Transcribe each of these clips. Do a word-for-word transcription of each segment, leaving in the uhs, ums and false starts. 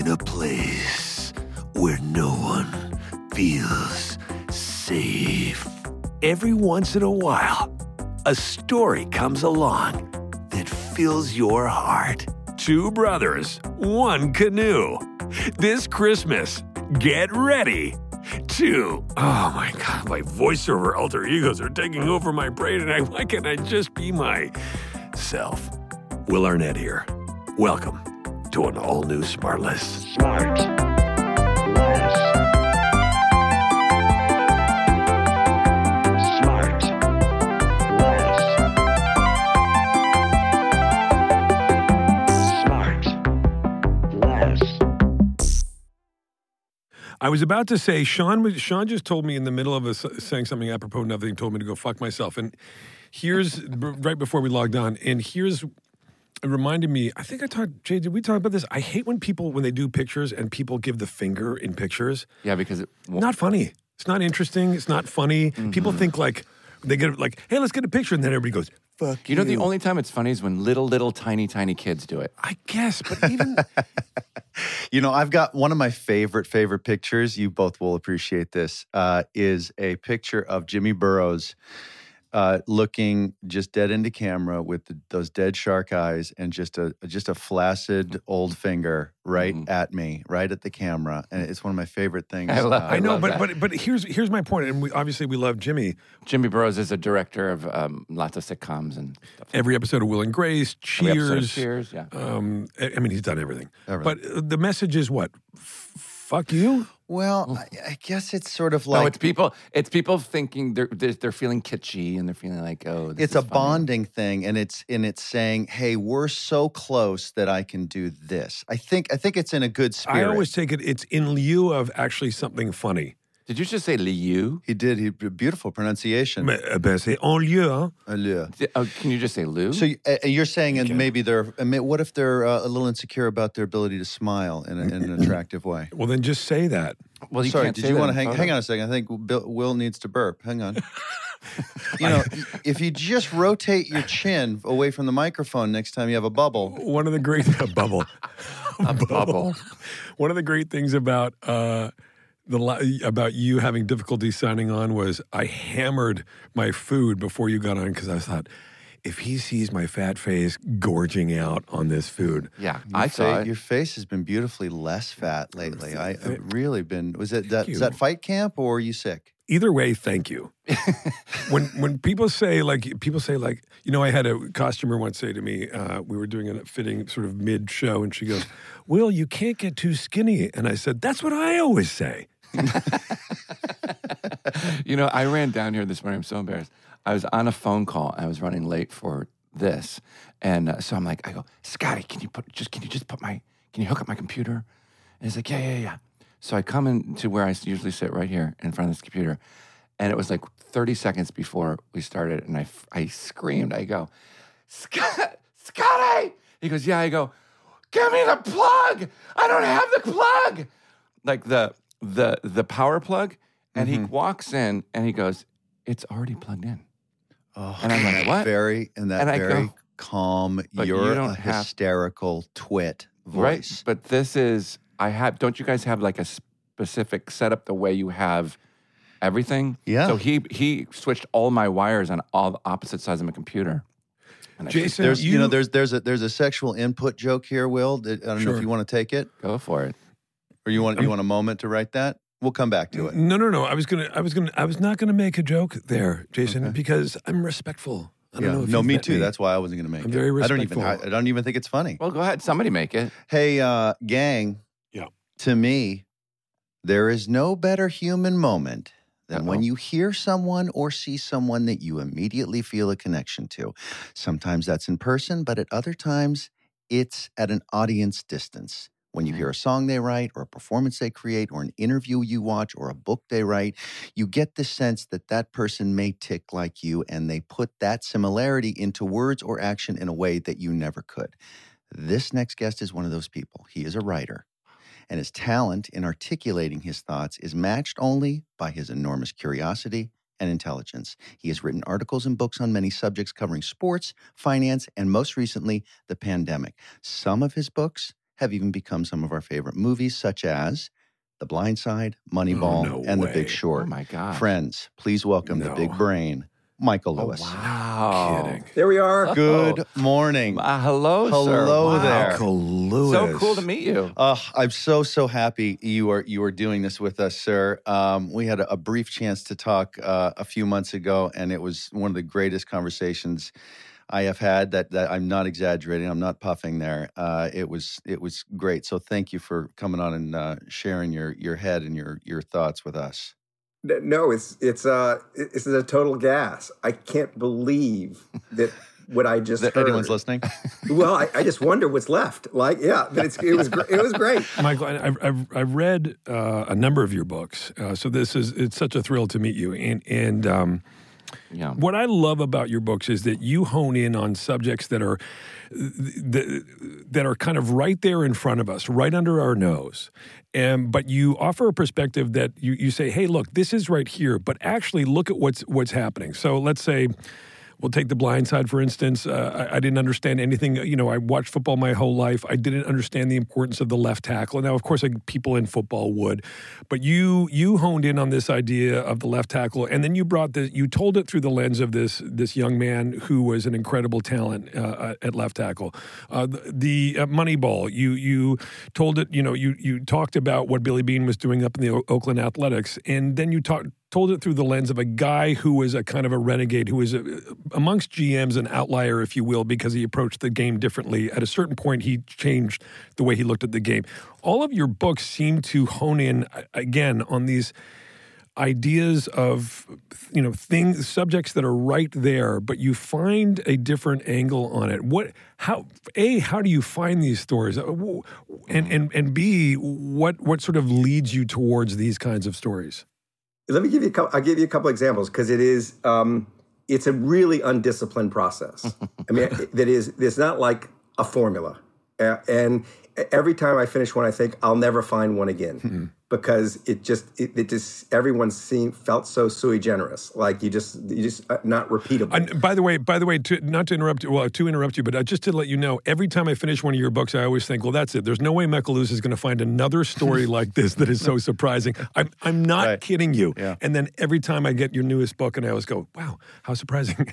in a place where no one feels safe. Every once in a while, a story comes along that fills your heart. Two brothers, one canoe. This Christmas, get ready to... Oh my God, my voiceover alter egos are taking over my brain, and I, why can't I just be myself? Will Arnett here. Welcome to an all-new Smartless. Smart. Less. Smart. Less. Smart. Less. I was about to say, Sean was, Sean just told me in the middle of us saying something apropos of nothing, told me to go fuck myself. And here's, right before we logged on, and here's, it reminded me, I think I talked, Jay, did we talk about this? I hate when people, when they do pictures and people give the finger in pictures. Yeah, because it... Well, not funny. It's not interesting. It's not funny. Mm-hmm. People think like, they get like, hey, let's get a picture. And then everybody goes, fuck you. You know, the only time it's funny is when little, little, tiny, tiny kids do it. I guess, but even... You know, I've got one of my favorite, favorite pictures. You both will appreciate this, uh, is a picture of Jimmy Burrows uh, looking just dead into camera with the, those dead shark eyes and just a just a flaccid old finger right Mm-hmm. at me, right at the camera. And it's one of my favorite things. I love- uh, I know, love but, that. but but here's here's my point, and we obviously we love Jimmy. Jimmy Burrows is a director of um, lots of sitcoms and stuff. Every episode of Will and Grace, Every episode of Cheers, Cheers, yeah. Um, I I mean, he's done everything. Everything. But uh, the message is what? F- fuck you? Well, I, I guess it's sort of like... no, it's people. It's people thinking they're they're, they're feeling kitschy and they're feeling like, oh, this it's is a funny. bonding thing, and it's and it's saying, "Hey, we're so close that I can do this." I think I think it's in a good spirit. I always take it, it's in lieu of actually something funny. Did you just say Liu? He did. He beautiful pronunciation. Mais, uh, ben, c'est en lieu, hein? Allure. Did- oh, can you just say Lou? So you- uh, you're saying, and maybe they're. I mean, what if they're uh, a little insecure about their ability to smile in, a, in an attractive way? Well, then just say that. well, you Sorry, can't did say you that want to in hang? photo. Hang on a second. I think Bill, Will needs to burp. Hang on. You know, if you just rotate your chin away from the microphone next time you have a bubble. One of the great a bubble, A bubble. One of the great things about uh, the li- about you having difficulty signing on was I hammered my food before you got on because I thought, if he sees my fat face gorging out on this food, Yeah, Your I fa- saw it. Your face has been beautifully less fat lately. I, I've really been. Was it that? you. Is that fight camp or are you sick? either way, thank you. when when people say like people say like you know I had a costumer once say to me uh, we were doing a fitting sort of mid show and she goes, Will, you can't get too skinny, and I said that's what I always say. You know, I ran down here this morning. I'm so embarrassed. I was on a phone call. I was running late for this, and uh, so I'm like, I go, Scotty, can you put just can you just put my can you hook up my computer? And he's like, yeah, yeah, yeah. So I come into where I usually sit right here in front of this computer, and it was like thirty seconds before we started, and I I screamed. I go, Scott, Scotty. He goes, yeah. I go, give me the plug. I don't have the plug. Like the the the power plug. And he walks in and he goes, it's already plugged in. Oh, And I'm like, that what? Very and that And I very go, calm. "But You're you don't a have-" hysterical twit voice. Right? But this is, I have, don't you guys have like a specific setup the way you have everything? Yeah. So he he switched all my wires on all the opposite sides of my computer. And I Jason, There's you, you know there's there's a there's a sexual input joke here, Will. That, I don't know Sure. if you want to take it go for it. or you want you want a moment to write that. We'll come back to it. No, no, no. I was gonna, I was gonna, I was not gonna make a joke there, Jason, because I'm respectful. I don't Yeah. know. If No, you've me met too. That's why I wasn't going to make I'm it. very I don't even. respectful. I, I don't even think it's funny. Well, go ahead. Somebody make it. Hey, uh, gang. Yeah. To me, there is no better human moment than when Uh-oh. you hear someone or see someone that you immediately feel a connection to. Sometimes that's in person, but at other times, it's at an audience distance. When you hear a song they write, or a performance they create, or an interview you watch, or a book they write, you get the sense that that person may tick like you, and they put that similarity into words or action in a way that you never could. This next guest is one of those people. He is a writer, and his talent in articulating his thoughts is matched only by his enormous curiosity and intelligence. He has written articles and books on many subjects covering sports, finance, and most recently, the pandemic. Some of his books have even become some of our favorite movies, such as The Blind Side, Moneyball, no and way. The Big Short. Oh, my God. Friends, please welcome the No. big brain, Michael Oh, Lewis. wow. Kidding. There we are. Good morning. Uh, hello, sir. Hello Wow. there. Michael Lewis. So cool to meet you. Uh, I'm so so happy you are you are doing this with us, sir. Um, we had a, a brief chance to talk uh, a few months ago, and it was one of the greatest conversations I have had. That, that I'm not exaggerating. I'm not puffing there. Uh, it was it was great. So thank you for coming on and uh, sharing your your head and your your thoughts with us. No, it's it's uh it's a total gas. I can't believe that what I just That heard. anyone's listening? Well, I, I just wonder what's left. Like, yeah, but it's it was gr- it was great. Michael, I've, I've, I've read uh, a number of your books, uh, so this is it's such a thrill to meet you. And and um, Yeah. what I love about your books is that you hone in on subjects that are that, that are kind of right there in front of us, right under our nose. And but you offer a perspective that you, you say, hey, look, this is right here, but actually look at what's what's happening. So let's say. We'll take The Blind Side, for instance. Uh, I, I didn't understand anything. You know, I watched football my whole life. I didn't understand the importance of the left tackle. Now, of course, like, people in football would. But you you honed in on this idea of the left tackle, and then you brought the you told it through the lens of this this young man who was an incredible talent uh, at left tackle. Uh, the the uh, Moneyball, you you told it. You know, you you talked about what Billy Beane was doing up in the o- Oakland Athletics, and then you talked. told it through the lens of a guy who was a kind of a renegade, who was a, amongst G Ms an outlier, if you will, because he approached the game differently. At a certain point, he changed the way he looked at the game. All of your books seem to hone in, again, on these ideas of, you know, things, subjects that are right there, but you find a different angle on it. What, how, A, how do you find these stories? And, and, and B, what, what sort of leads you towards these kinds of stories? Let me give you a couple, I'll give you a couple examples because it is um, it's a really undisciplined process. I mean, that is it's not like a formula. Uh, and every time I finish one, I think I'll never find one again mm-hmm. because it just it, it just everyone seemed felt so sui generis, like you just you just uh, not repeatable. And by the way, by the way, to, not to interrupt you, well, to interrupt you, but uh, just to let you know, every time I finish one of your books, I always think, well, that's it. There's no way Michael Lewis is going to find another story like this that is so surprising. I'm I'm not Right. kidding you. Yeah. And then every time I get your newest book, and I always go, wow, how surprising.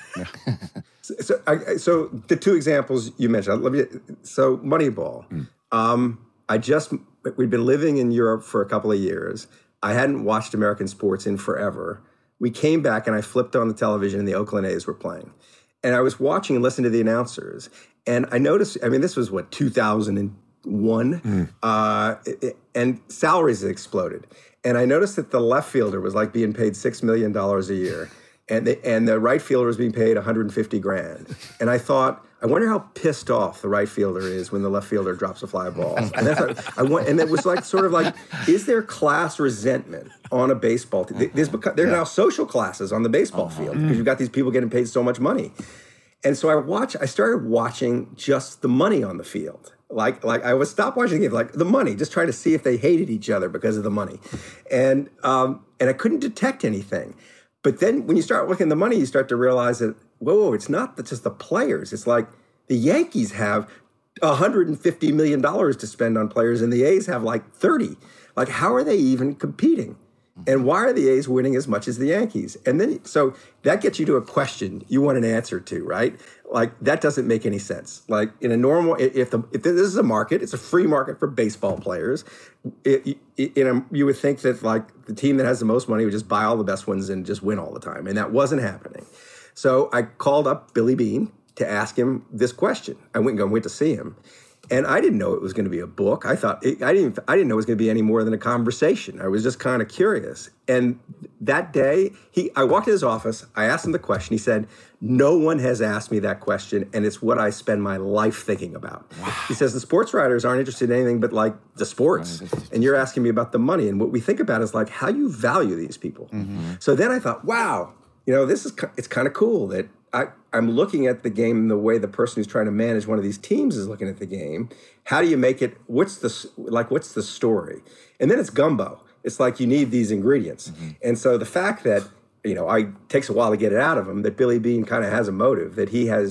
So, so, I, so the two examples you mentioned. Let me. So Moneyball. Mm. Um, I just we'd been living in Europe for a couple of years. I hadn't watched American sports in forever. We came back and I flipped on the television and the Oakland A's were playing, and I was watching and listening to the announcers. And I noticed. I mean, this was what two thousand one, mm. uh, and salaries had exploded. And I noticed that the left fielder was like being paid six million dollars a year. And the, and the right fielder was being paid one hundred fifty grand. And I thought, I wonder how pissed off the right fielder is when the left fielder drops a fly ball. And that's I want, and it was like sort of like, is there class resentment on a baseball team? There's beca- there are now social classes on the baseball uh-huh. field because you've got these people getting paid so much money. And so I watch. I started watching just the money on the field. Like, like I would stop watching the game, like the money, just trying to see if they hated each other because of the money, and um, and I couldn't detect anything. But then when you start looking at the money, you start to realize that, whoa, whoa it's not just the players. It's like the Yankees have one hundred fifty million dollars to spend on players and the A's have like thirty. Like, how are they even competing? And why are the A's winning as much as the Yankees? And then, so that gets you to a question you want an answer to, right? Like, that doesn't make any sense. Like, in a normal, if the if this is a market, it's a free market for baseball players. It, it, in a, you would think that, like, the team that has the most money would just buy all the best ones and just win all the time. And that wasn't happening. So I called up Billy Beane to ask him this question. I went and went to see him. And I didn't know it was going to be a book. I thought it, I didn't. I didn't know it was going to be any more than a conversation. I was just kind of curious. And that day, he, I walked in his office. I asked him the question. He said, "No one has asked me that question, and it's what I spend my life thinking about." Wow. He says the sports writers aren't interested in anything but like the sports, right, and you're asking me about the money. And what we think about is like how you value these people. Mm-hmm. So then I thought, wow, you know, this is it's kind of cool that. I, I'm looking at the game the way the person who's trying to manage one of these teams is looking at the game. How do you make it? What's the like? What's the story? And then it's gumbo. It's like you need these ingredients. Mm-hmm. And so the fact that you know, I it takes a while to get it out of him. That Billy Beane kind of has a motive. That he has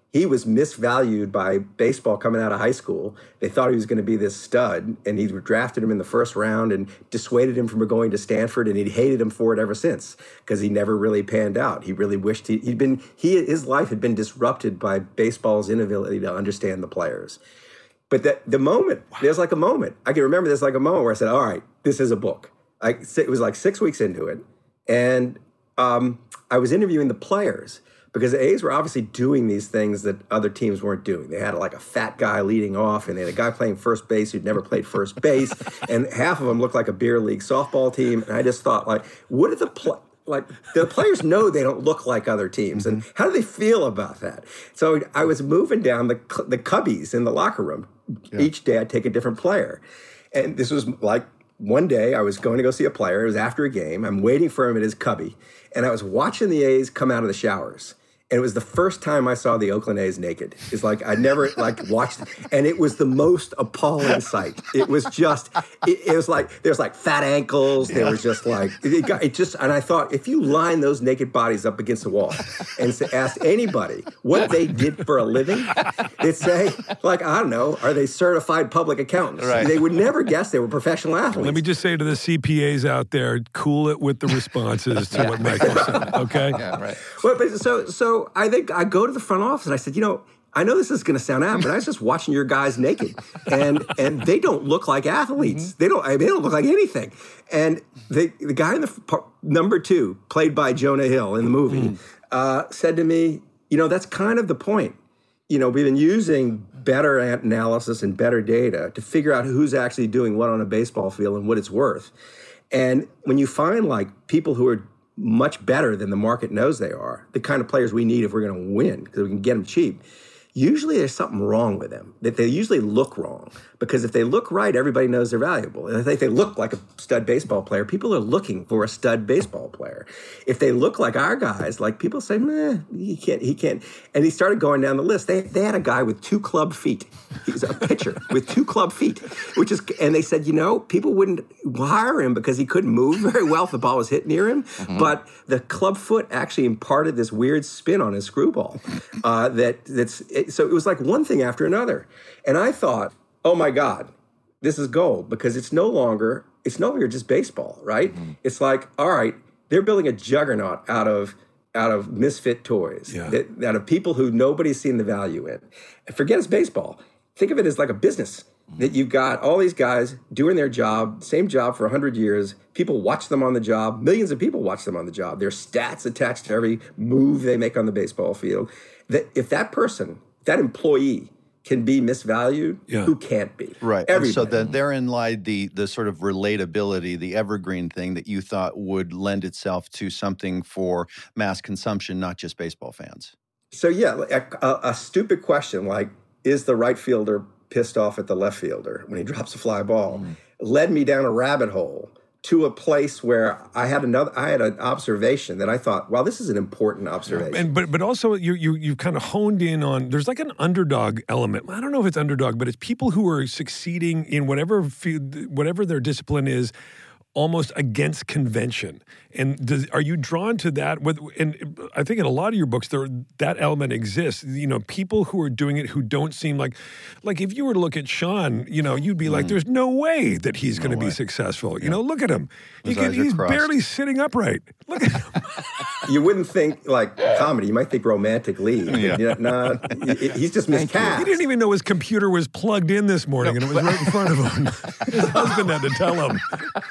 He was misvalued by baseball coming out of high school. They thought he was going to be this stud, and he drafted him in the first round and dissuaded him from going to Stanford, and he hated him for it ever since because he never really panned out. He really wished he, he'd been, he, his life had been disrupted by baseball's inability to understand the players. But that the moment, wow. there's like a moment. I can remember there's like a moment where I said, all right, this is a book. I, it was like six weeks into it, and um, I was interviewing the players. Because the A's were obviously doing these things that other teams weren't doing. They had like a fat guy leading off, and they had a guy playing first base who'd never played first base, and half of them looked like a beer league softball team. And I just thought, like, what are the pl- like the players know they don't look like other teams, and how do they feel about that? So I was moving down the the cubbies in the locker room. Yeah. Each day I'd take a different player, and this was like one day I was going to go see a player. It was after a game. I'm waiting for him at his cubby, and I was watching the A's come out of the showers. And it was the first time I saw the Oakland A's naked. It's like I never like watched, and it was the most appalling sight. It was just, it, it was like there's like fat ankles. There was just like it, got, it just, and I thought if you line those naked bodies up against the wall and asked anybody what they did for a living, they'd say like I don't know, are they certified public accountants? Right. They would never guess they were professional athletes. Let me just say to the C P As out there, cool it with the responses to what Michael said. Okay. Yeah. Right. Well, but so so. I think I go to the front office and I said, you know, I know this is going to sound out, but I was just watching your guys naked, and and they don't look like athletes. Mm-hmm. They don't. I mean, they don't look like anything. And the the guy in the part, number two, played by Jonah Hill in the movie, mm-hmm. uh, said to me, you know, that's kind of the point. You know, we've been using better analysis and better data to figure out who's actually doing what on a baseball field and what it's worth. And when you find like people who are much better than the market knows they are, the kind of players we need if we're going to win, because we can get them cheap, usually there's something wrong with them, that they usually look wrong. Because if they look right, everybody knows they're valuable. And if they look like a stud baseball player, people are looking for a stud baseball player. If they look like our guys, like people say, meh, he can't, he can't. And he started going down the list. They, they had a guy with two club feet. He was a pitcher with two club feet, which is, and they said, you know, people wouldn't hire him because he couldn't move very well if the ball was hit near him. Mm-hmm. But the club foot actually imparted this weird spin on his screwball. Uh, that that's it, so it was like one thing after another. And I thought, oh my God, this is gold, because it's no longer, it's no longer just baseball, right? Mm-hmm. It's like, all right, they're building a juggernaut out of out of misfit toys, yeah. that, out of people who nobody's seen the value in. And forget it's baseball. Think of it as like a business, mm-hmm. that you've got all these guys doing their job, same job for one hundred years. People watch them on the job. Millions of people watch them on the job. There's stats attached to every move they make on the baseball field. That if that person, that employee, can be misvalued, yeah. who can't be? Right. And Everybody. so then therein lied the the sort of relatability, the evergreen thing that you thought would lend itself to something for mass consumption, not just baseball fans. So yeah, a, a, a stupid question like, is the right fielder pissed off at the left fielder when he drops a fly ball, mm. led me down a rabbit hole to a place where I had another, I had an observation that I thought, well, this is an important observation. And but but also you you you've kind of honed in on, there's like an underdog element. I don't know if it's underdog, but it's people who are succeeding in whatever field, whatever their discipline is, almost against convention. And does, are you drawn to that? With, and I think in a lot of your books, there that element exists. You know, people who are doing it who don't seem like, like if you were to look at Sean, you know, you'd be mm. like, there's no way that he's going to be successful. Yeah. You know, look at him. He can, he's crossed. barely sitting upright. Look at him. You wouldn't think like comedy. You might think romantic lead. Yeah. Nah, he's just miscast. He didn't even know his computer was plugged in this morning, no, and it was right in front of him. His husband had to tell him.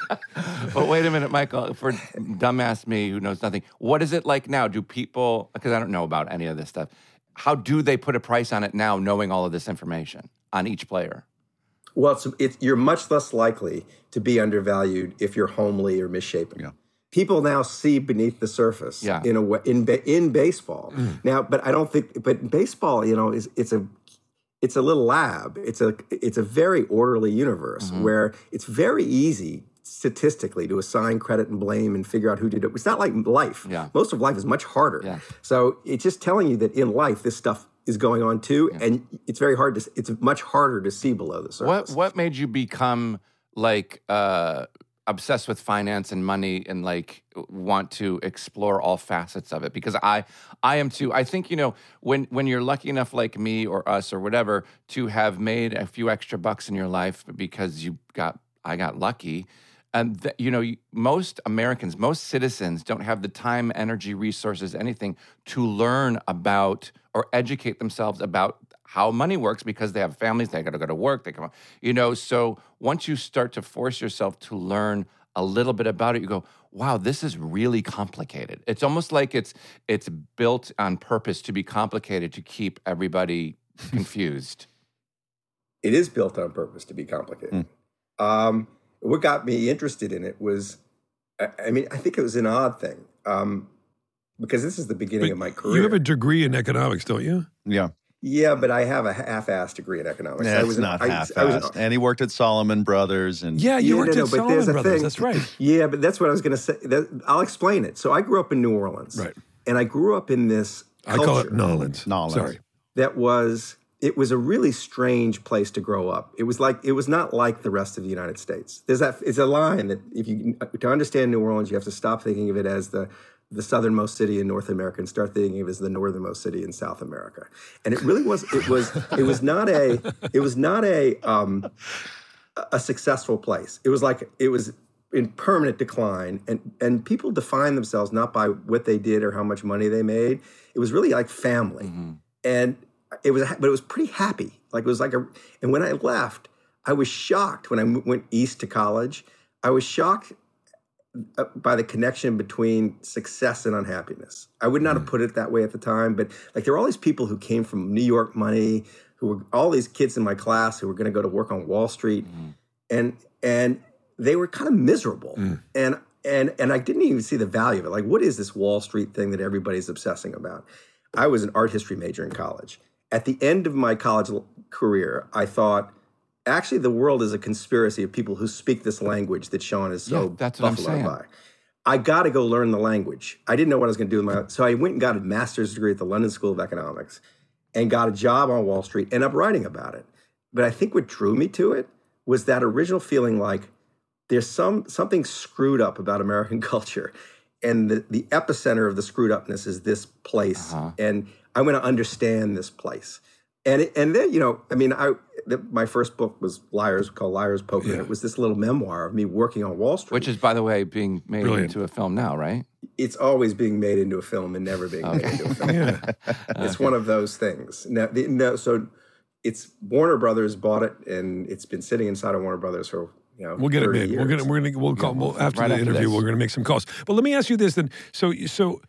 But wait a minute, Michael, for dumbass me who knows nothing, what is it like now? Do people, because I don't know about any of this stuff, how do they put a price on it now, knowing all of this information on each player? Well, it's, it's, you're much less likely to be undervalued if you're homely or misshapen. Yeah. People now see beneath the surface yeah. in a way, in in baseball. Mm. Now, but I don't think, but baseball, you know, is it's a it's a little lab. It's a it's a very orderly universe mm-hmm. where it's very easy statistically to assign credit and blame and figure out who did it. It's not like life. Yeah. Most of life is much harder. Yeah. So it's just telling you that in life this stuff is going on too, yeah. and it's very hard to. It's much harder to see below the surface. What what made you become like? Uh, obsessed with finance and money and like want to explore all facets of it because I I am too. I think, you know, when when you're lucky enough like me or us or whatever to have made a few extra bucks in your life because you got I got lucky. And, th- you know, you- most Americans, most citizens don't have the time, energy, resources, anything to learn about or educate themselves about how money works because they have families, they got to go to work, they come, you know. So once you start to force yourself to learn a little bit about it, you go, wow, this is really complicated. It's almost like it's it's built on purpose to be complicated to keep everybody confused. It is built on purpose to be complicated. Mm. Um, what got me interested in it was, I, I mean, I think it was an odd thing um, because this is the beginning But of my career. You have a degree in economics, don't you? Yeah. Yeah, but I have a half-assed degree in economics. Yeah, I it's was an- not I- half-assed. I was- and he worked at Solomon Brothers. And Yeah, you Yeah, worked no, at no, but there's Solomon a Brothers. thing. That's right. Yeah, but that's what I was going to say. That, I'll explain it. So I grew up in New Orleans. Right. And I grew up in this I call it culture Nolans. Nolans. Sorry. that was, it was a really strange place to grow up. It was like, it was not like the rest of the United States. There's that, it's a line that if you, to understand New Orleans, you have to stop thinking of it as the, the southernmost city in North America and start thinking of it as the northernmost city in South America. And it really was, it was, it was not a, it was not a, um, a successful place. It was like, it was in permanent decline, and, and people define themselves not by what they did or how much money they made. It was really like family. Mm-hmm. And it was, but it was pretty happy. Like it was like a, and when I left, I was shocked when I went east to college. I was shocked by the connection between success and unhappiness. I would not mm-hmm. have put it that way at the time, but like there were all these people who came from New York money, who were all these kids in my class who were going to go to work on Wall Street, mm-hmm. and and they were kind of miserable, mm. and and and I didn't even see the value of it. Like, what is this Wall Street thing that everybody's obsessing about? I was an art history major in college. At the end of my college career, I thought, actually, the world is a conspiracy of people who speak this language that Sean is so yeah, that's what I'm buffaloed saying. by. I got to go learn the language. I didn't know what I was going to do with my, so I went and got a master's degree at the London School of Economics and got a job on Wall Street, ended up writing about it. But I think what drew me to it was that original feeling like there's some something screwed up about American culture. And the, the epicenter of the screwed upness is this place. Uh-huh. And I want to understand this place. And it, and then, you know, I mean, I the, my first book was Liars, called Liar's Poker. Yeah. It was this little memoir of me working on Wall Street. Which is, by the way, being made Brilliant. into a film now, right? It's always being made into a film and never being okay. made into a film. Yeah. It's okay. one of those things. Now, the, no, so it's Warner Brothers bought it, and it's been sitting inside of Warner Brothers for, you know, we'll get it made. years. We're gonna we're gonna we'll call Yeah, we'll, after right the after interview. this. We're gonna make some calls. But let me ask you this then. So so.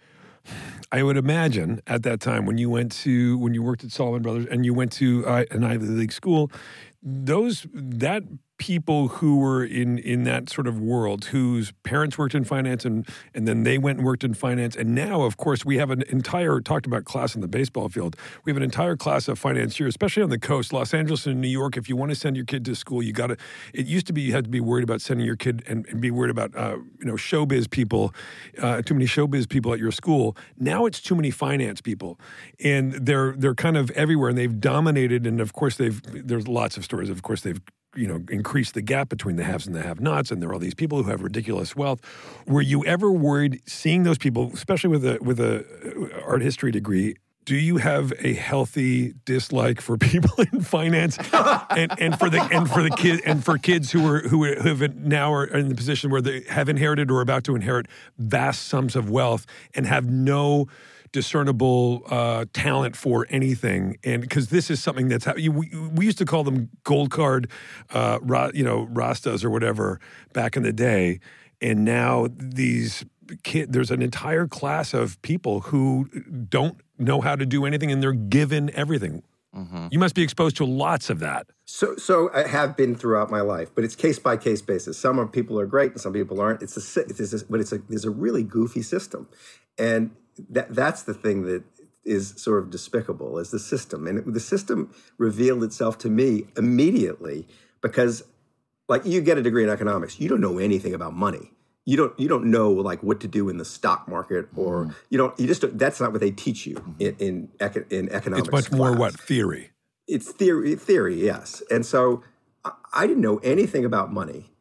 I would imagine at that time when you went to when you worked at Solomon Brothers and you went to uh, an Ivy League school, those that people who were in in that sort of world, whose parents worked in finance and and then they went and worked in finance, and now of course we have an entire talked about class in the baseball field. We have an entire class of financiers, especially on the coast, Los Angeles and New York. If you want to send your kid to school, you got to. It used to be you had to be worried about sending your kid and, and be worried about uh, you know showbiz people, uh, too many showbiz people at your school. Now it's too many finance people, and they're they're kind of everywhere, and they've dominated. And of course they've there's lots of stories. Of course they've you know, increase the gap between the haves and the have-nots, and there are all these people who have ridiculous wealth. Were you ever worried seeing those people, especially with a with a art history degree? Do you have a healthy dislike for people in finance, and, and for the and for the kid and for kids who are who have now are in the position where they have inherited or are about to inherit vast sums of wealth and have no discernible uh, talent for anything, and because this is something that's we, we used to call them gold card, uh, ra, you know, Rastas or whatever back in the day, and now these kid there's an entire class of people who don't know how to do anything, and they're given everything. Mm-hmm. You must be exposed to lots of that. So, so I have been throughout my life, but it's case by case basis. Some of people are great, and some people aren't. It's a, it's a but it's a there's a really goofy system, and that that's the thing that is sort of despicable is the system. And it, the system revealed itself to me immediately because, like, you get a degree in economics, you don't know anything about money. You don't you don't know like what to do in the stock market, or mm. you don't you just don't, that's not what they teach you in in, in economics. It's much class. more what theory. It's theory, theory, yes. And so I, I didn't know anything about money.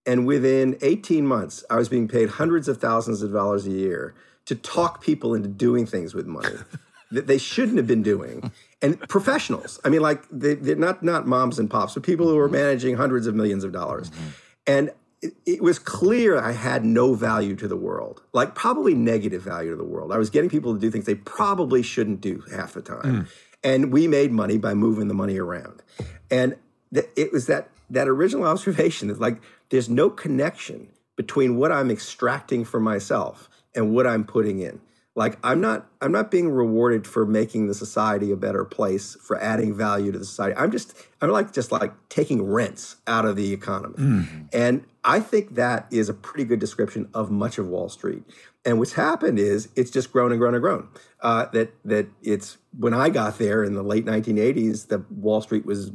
And within eighteen months, I was being paid hundreds of thousands of dollars a year to talk people into doing things with money that they shouldn't have been doing. And professionals, I mean, like, they, they're not, not moms and pops, but people who are managing hundreds of millions of dollars. Mm-hmm. And it, it was clear I had no value to the world, like probably negative value to the world. I was getting people to do things they probably shouldn't do half the time. Mm. And we made money by moving the money around. And th- it was that that original observation that, like, there's no connection between what I'm extracting from myself and what I'm putting in. Like, I'm not I'm not being rewarded for making the society a better place, for adding value to the society. I'm just, I'm like just like taking rents out of the economy. Mm. And I think that is a pretty good description of much of Wall Street. And what's happened is it's just grown and grown and grown. Uh, that that it's, when I got there in the late nineteen eighties, the Wall Street was,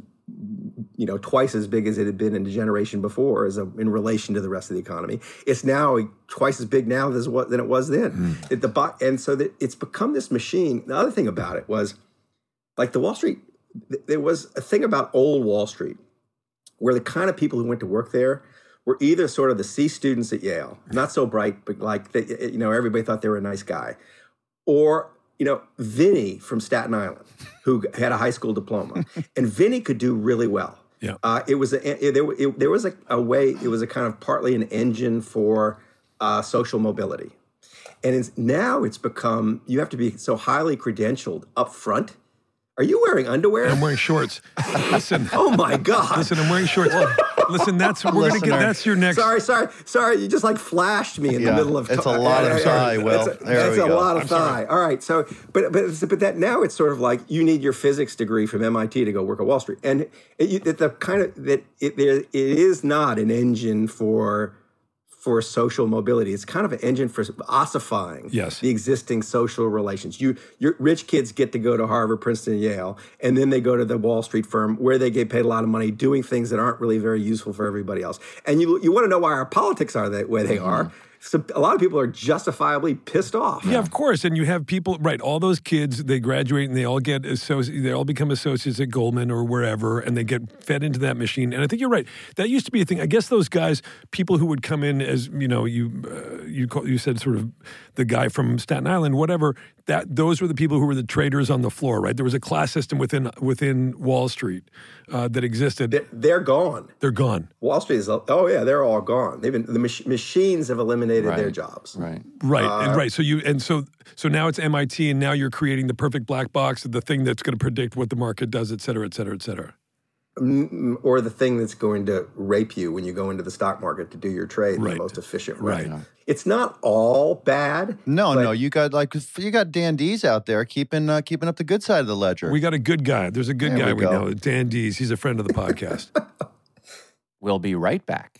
you know, twice as big as it had been in the generation before, as a, in relation to the rest of the economy. It's now twice as big now as what than it was then. Mm. It, the and so that it's become this machine. The other thing about it was, like, the Wall Street, th- there was a thing about old Wall Street, where the kind of people who went to work there were either sort of the C students at Yale, not so bright, but like, they, you know, everybody thought they were a nice guy, or, you know, Vinny from Staten Island, who had a high school diploma, and Vinny could do really well. Yeah, uh, it was a it, there. It, there was a, a way. It was a kind of partly an engine for uh, social mobility, and it's, now it's become, you have to be so highly credentialed up front. Are you wearing underwear? I'm wearing shorts. Listen. Oh my God. Listen, I'm wearing shorts. Listen, that's we're gonna get. That's your next. Sorry, sorry, sorry. You just like flashed me in yeah, the middle of. It's a lot of thigh. Well, it's a, there it's we a go. lot of I'm thigh. sorry. All right. So, but but but that now it's sort of like you need your physics degree from M I T to go work at Wall Street, and it, it, the kind of that it there it is not an engine for. for social mobility. It's kind of an engine for ossifying yes. the existing social relations. You, your rich kids get to go to Harvard, Princeton, Yale, and then they go to the Wall Street firm where they get paid a lot of money doing things that aren't really very useful for everybody else. And you, you want to know why our politics are the way they mm-hmm. are. So a lot of people are justifiably pissed off. Yeah, of course. And you have people, right, all those kids, they graduate and they all get associ- they all become associates at Goldman or wherever, and they get fed into that machine. And I think you're right. That used to be a thing. I guess those guys, people who would come in as, you know, you uh, you call, you said sort of the guy from Staten Island, whatever, that those were the people who were the traders on the floor, right? There was a class system within within Wall Street uh, that existed. They're, they're gone. They're gone. Wall Street is, oh yeah, they're all gone. They've been, the mach- machines have eliminated Right. their jobs. Right. Right, Uh, and right. So you and so so now it's M I T, and now you're creating the perfect black box, the thing that's going to predict what the market does, et cetera, et cetera, et cetera. Mm, Or the thing that's going to rape you when you go into the stock market to do your trade in Right. the most efficient way. Right. It's not all bad. No, but no, you got like you got Dan Dees out there keeping uh, keeping up the good side of the ledger. We got a good guy. There's a good There guy we we, go. know, Dan Dees. He's a friend of the podcast. We'll be right back.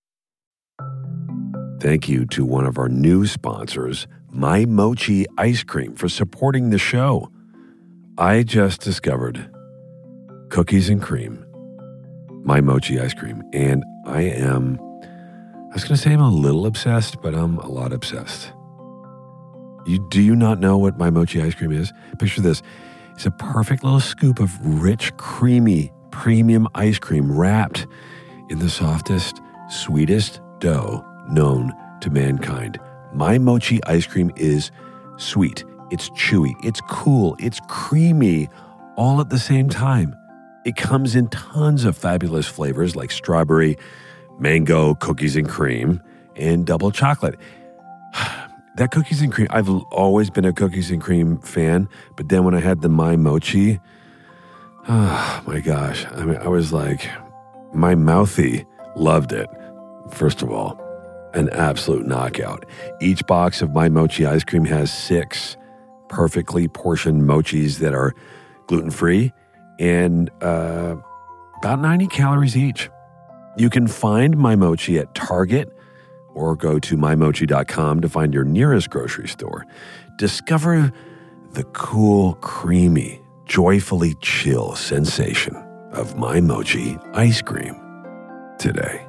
Thank you to one of our new sponsors, My Mochi Ice Cream, for supporting the show. I just discovered cookies and cream, My Mochi Ice Cream, and I am, I was going to say I'm a little obsessed, but I'm a lot obsessed. You, do you not know what My Mochi Ice Cream is? Picture this. It's a perfect little scoop of rich, creamy, premium ice cream wrapped in the softest, sweetest dough known to mankind. My Mochi ice cream is sweet, it's chewy, it's cool, it's creamy, all at the same time. It comes in tons of fabulous flavors like strawberry, mango, cookies and cream, and double chocolate. That cookies and cream, I've always been a cookies and cream fan, but then when I had the My Mochi, oh my gosh, I mean, I was like, my mouthy loved it, first of all. An absolute knockout. Each box of My Mochi ice cream has six perfectly portioned mochis that are gluten-free and uh, about ninety calories each. You can find My Mochi at Target or go to my mochi dot com to find your nearest grocery store. Discover the cool, creamy, joyfully chill sensation of My Mochi ice cream today.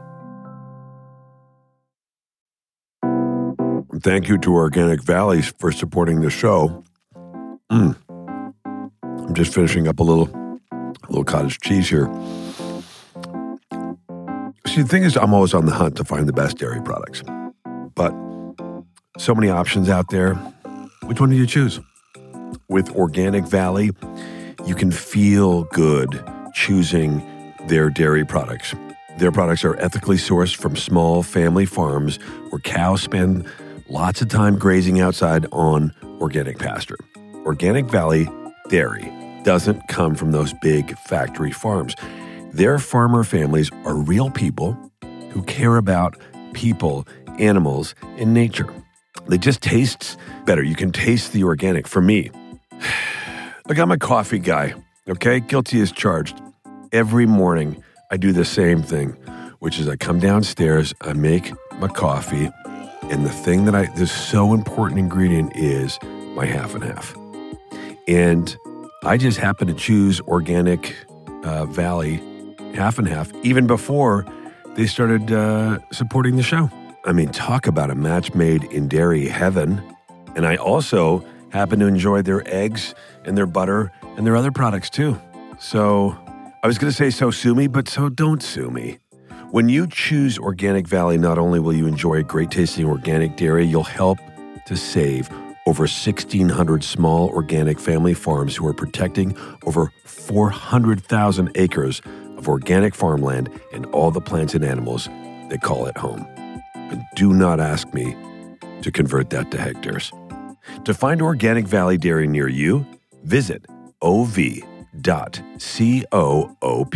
Thank you to Organic Valleys for supporting the show. Mm. I'm just finishing up a little, a little cottage cheese here. So, you See, the thing is, I'm always on the hunt to find the best dairy products. But so many options out there. Which one do you choose? With Organic Valley, you can feel good choosing their dairy products. Their products are ethically sourced from small family farms where cows spend lots of time grazing outside on organic pasture. Organic Valley Dairy doesn't come from those big factory farms. Their farmer families are real people who care about people, animals, and nature. They just taste better. You can taste the organic. For me, look, I'm a coffee guy, okay? Guilty as charged. Every morning, I do the same thing, which is I come downstairs, I make my coffee, and the thing that I, this so important ingredient is my half and half. And I just happen to choose Organic uh, Valley half and half, even before they started uh, supporting the show. I mean, talk about a match made in dairy heaven. And I also happen to enjoy their eggs and their butter and their other products too. So I was going to say, so sue me, but so don't sue me. When you choose Organic Valley, not only will you enjoy great tasting organic dairy, you'll help to save over sixteen hundred small organic family farms who are protecting over four hundred thousand acres of organic farmland and all the plants and animals that call it home. And do not ask me to convert that to hectares. To find Organic Valley Dairy near you, visit O V dot coop.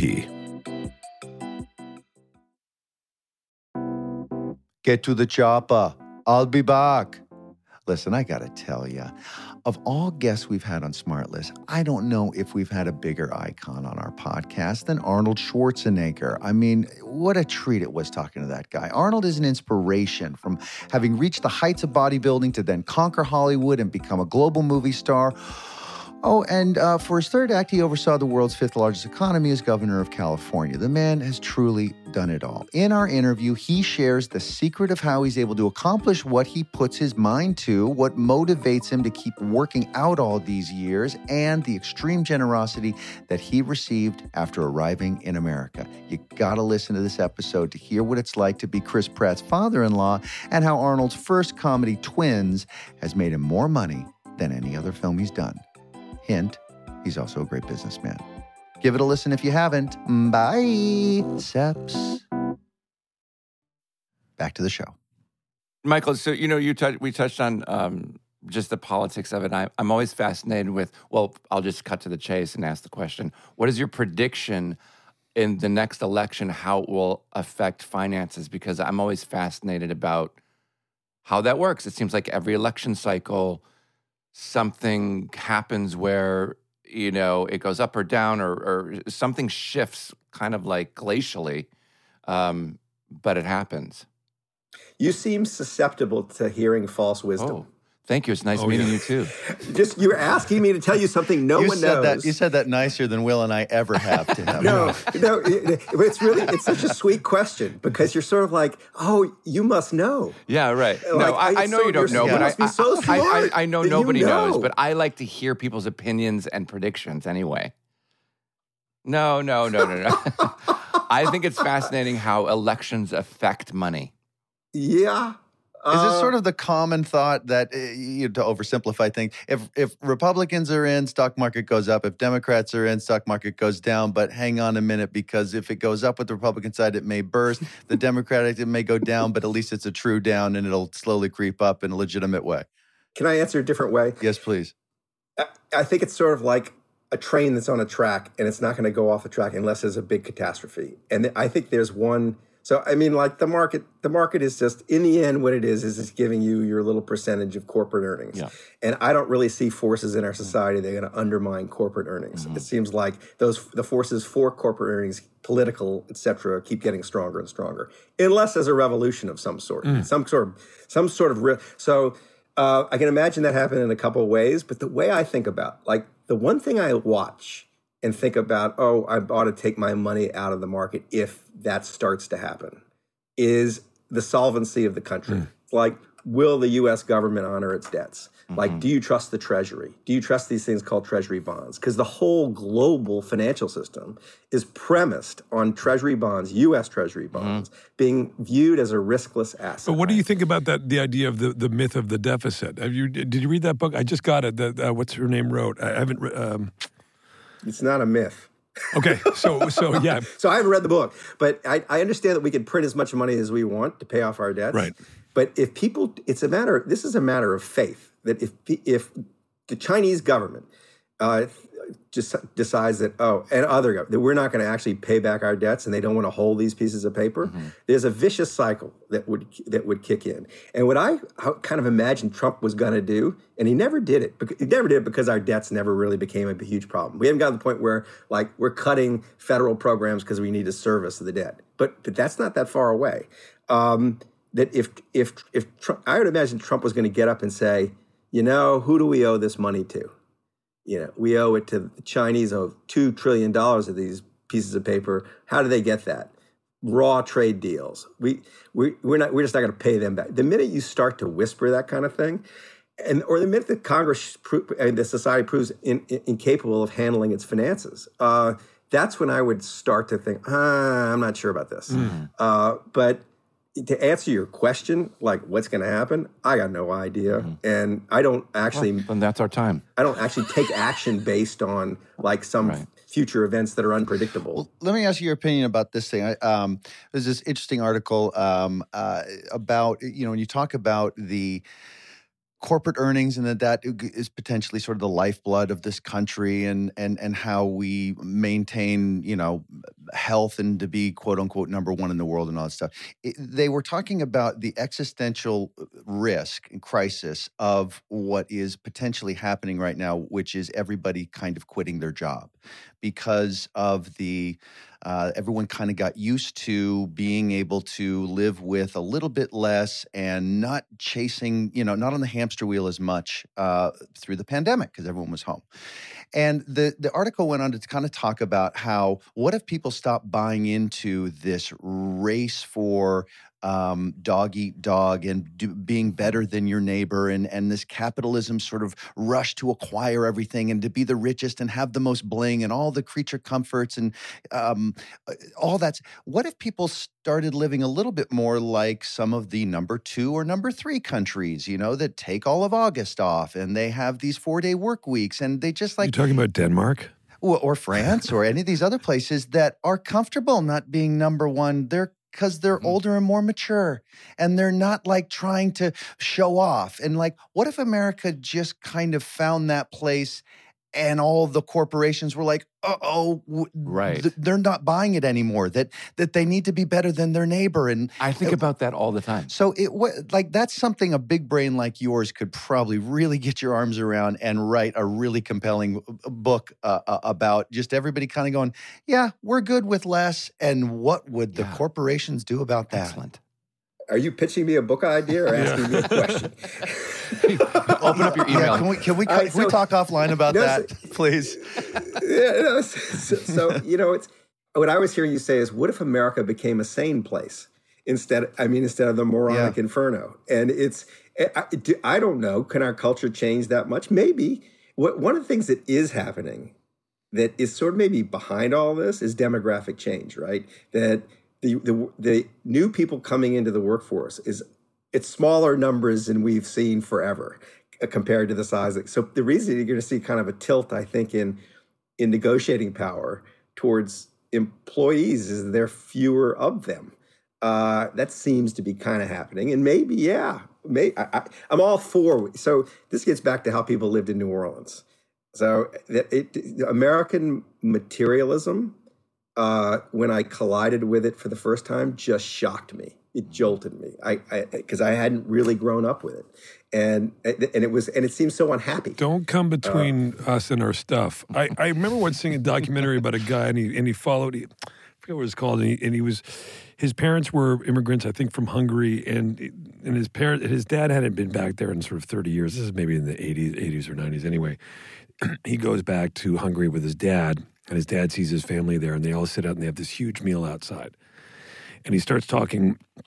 Get to the chopper. I'll be back. Listen, I gotta tell you, of all guests we've had on SmartLess, I don't know if we've had a bigger icon on our podcast than Arnold Schwarzenegger. I mean, what a treat it was talking to that guy. Arnold is an inspiration from having reached the heights of bodybuilding to then conquer Hollywood and become a global movie star. Oh, and uh, for his third act, he oversaw the world's fifth largest economy as governor of California. The man has truly done it all. In our interview, he shares the secret of how he's able to accomplish what he puts his mind to, what motivates him to keep working out all these years, and the extreme generosity that he received after arriving in America. You gotta listen to this episode to hear what it's like to be Chris Pratt's father-in-law and how Arnold's first comedy, Twins, has made him more money than any other film he's done. Hint, he's also a great businessman. Give it a listen if you haven't. Bye. Seps. Back to the show. Michael, so, you know, you touch, we touched on um, just the politics of it. I, I'm always fascinated with, well, I'll just cut to the chase and ask the question. What is your prediction in the next election, how it will affect finances? Because I'm always fascinated about how that works. It seems like every election cycle, something happens where, you know, it goes up or down, or, or something shifts kind of like glacially, um, but it happens. You seem susceptible to hearing false wisdom. Oh, thank you. It's nice Oh, meeting yeah. you too. Just you were asking me to tell you something no you one said knows. That, you said that nicer than Will and I ever have to him. No, no, it- it's really, it's such a sweet question because you're sort of like, oh, you must know. Yeah, right. Like, no, I, I- I know so you don't you're- know, you but I, must be so I, I, smart I, I know that you nobody knows, know. but I like to hear people's opinions and predictions anyway. No, no, no, no, no. I think it's fascinating how elections affect money. Yeah. Is Uh, this sort of the common thought that, uh, you know, to oversimplify things, if if Republicans are in, stock market goes up. If Democrats are in, stock market goes down. But hang on a minute, because if it goes up with the Republican side, it may burst. The Democratic, it may go down, but at least it's a true down, and it'll slowly creep up in a legitimate way. Can I answer a different way? Yes, please. I, I think it's sort of like a train that's on a track and it's not going to go off the track unless there's a big catastrophe. And I think there's one. So, I mean, like the market, the market is just, in the end, what it is, is it's giving you your little percentage of corporate earnings. Yeah. And I don't really see forces in our society that are going to undermine corporate earnings. Mm-hmm. It seems like those the forces for corporate earnings, political, et cetera, keep getting stronger and stronger, unless there's a revolution of some sort, Mm. some sort of, some sort of, re- so uh, I can imagine that happening in a couple of ways. But the way I think about, like the one thing I watch and think about, oh, I ought to take my money out of the market if that starts to happen, is the solvency of the country. Mm. Like, will the U S government honor its debts? Like, do you trust the Treasury? Do you trust these things called Treasury bonds? Because the whole global financial system is premised on Treasury bonds, U S Treasury bonds, being viewed as a riskless asset. But what do you think about that? The idea of the, the myth of the deficit. Have you did you read that book? I just got it. That uh, what's her name wrote. I haven't. re- Um, It's not a myth. okay, so so yeah, So I haven't read the book, but I, I understand that we can print as much money as we want to pay off our debts. Right. But if people, it's a matter, this is a matter of faith, that if if the Chinese government uh, just decides that, oh, and other gov- that we're not going to actually pay back our debts and they don't want to hold these pieces of paper, there's a vicious cycle that would that would kick in. And what I how- kind of imagined Trump was going to do, and he never did it, bec- he never did it because our debts never really became a huge problem. We haven't gotten to the point where, like, we're cutting federal programs because we need to service the debt. But, but that's not that far away. Um, that if if if Trump, I would imagine Trump was going to get up and say, you know, who do we owe this money to? You know, we owe it to the Chinese, owe two trillion dollars of these pieces of paper. How do they get that? Raw trade deals. We we we're not we're just not going to pay them back. The minute you start to whisper that kind of thing, and or the minute that Congress pro- and the society proves in, in, incapable of handling its finances, uh, that's when I would start to think, ah, I'm not sure about this. Uh, but to answer your question, like what's going to happen, I got no idea, and I don't actually. Then that's our time. I don't actually take action based on like some Right. future events that are unpredictable. Well, let me ask you your opinion about this thing. I, um, there's this interesting article um, uh, about, you know, when you talk about the corporate earnings and that that is potentially sort of the lifeblood of this country and and and how we maintain, you know, health and to be quote unquote number one in the world and all that stuff. It, they were talking about the existential risk and crisis of what is potentially happening right now, which is everybody kind of quitting their job because of the Uh, everyone kind of got used to being able to live with a little bit less and not chasing, you know, not on the hamster wheel as much uh, through the pandemic because everyone was home. And the, the article went on to kind of talk about how, what if people stop buying into this race for um, dog eat dog and do, being better than your neighbor and, and this capitalism sort of rush to acquire everything and to be the richest and have the most bling and all the creature comforts and um, all that's, what if people started living a little bit more like some of the number two or number three countries, you know, that take all of August off and they have these four-day work weeks and they just like... You're talking about Denmark? Or, or France or any of these other places that are comfortable not being number one. They're because they're Mm-hmm. older and more mature and they're not like trying to show off. And like, what if America just kind of found that place and all the corporations were like, uh-oh, w- Right. th- they're not buying it anymore, that that they need to be better than their neighbor. And I think about that all the time. so it wa- like that's something a big brain like yours could probably really get your arms around and write a really compelling uh, book uh, uh, about just everybody kind of going, yeah, we're good with less. And what would the Yeah. corporations do about that? Excellent. Are you pitching me a book idea or asking me a question? Open up your Yeah, email. can we can we, All right, can we so- talk offline about No, that, so- please? yeah, no, so, so you know, it's what I was hearing you say is, what if America became a sane place instead? I mean, instead of the moronic Yeah. inferno. And it's, I, I don't know, can our culture change that much? Maybe. What one of the things that is happening that is sort of maybe behind all this is demographic change, right? That the the the new people coming into the workforce is it's smaller numbers than we've seen forever uh, compared to the size. Of, so the reason you're going to see kind of a tilt, I think, in in negotiating power towards employees is there are fewer of them. Uh, that seems to be kind of happening, and maybe, yeah, may, I, I, I'm all for. So this gets back to how people lived in New Orleans. So it, it, American materialism, uh, when I collided with it for the first time, just shocked me. It jolted me. I because I, I hadn't really grown up with it, and and it was and it seemed so unhappy. Don't come between us and our stuff. I, I remember once seeing a documentary about a guy, and he and he followed. He, I forget what it's called, and he, and he was, his parents were immigrants, I think, from Hungary, and and his parent, his dad hadn't been back there in sort of thirty years. This is maybe in the eighties, eighties or nineties. Anyway, he goes back to Hungary with his dad, and his dad sees his family there, and they all sit out and they have this huge meal outside, and he starts talking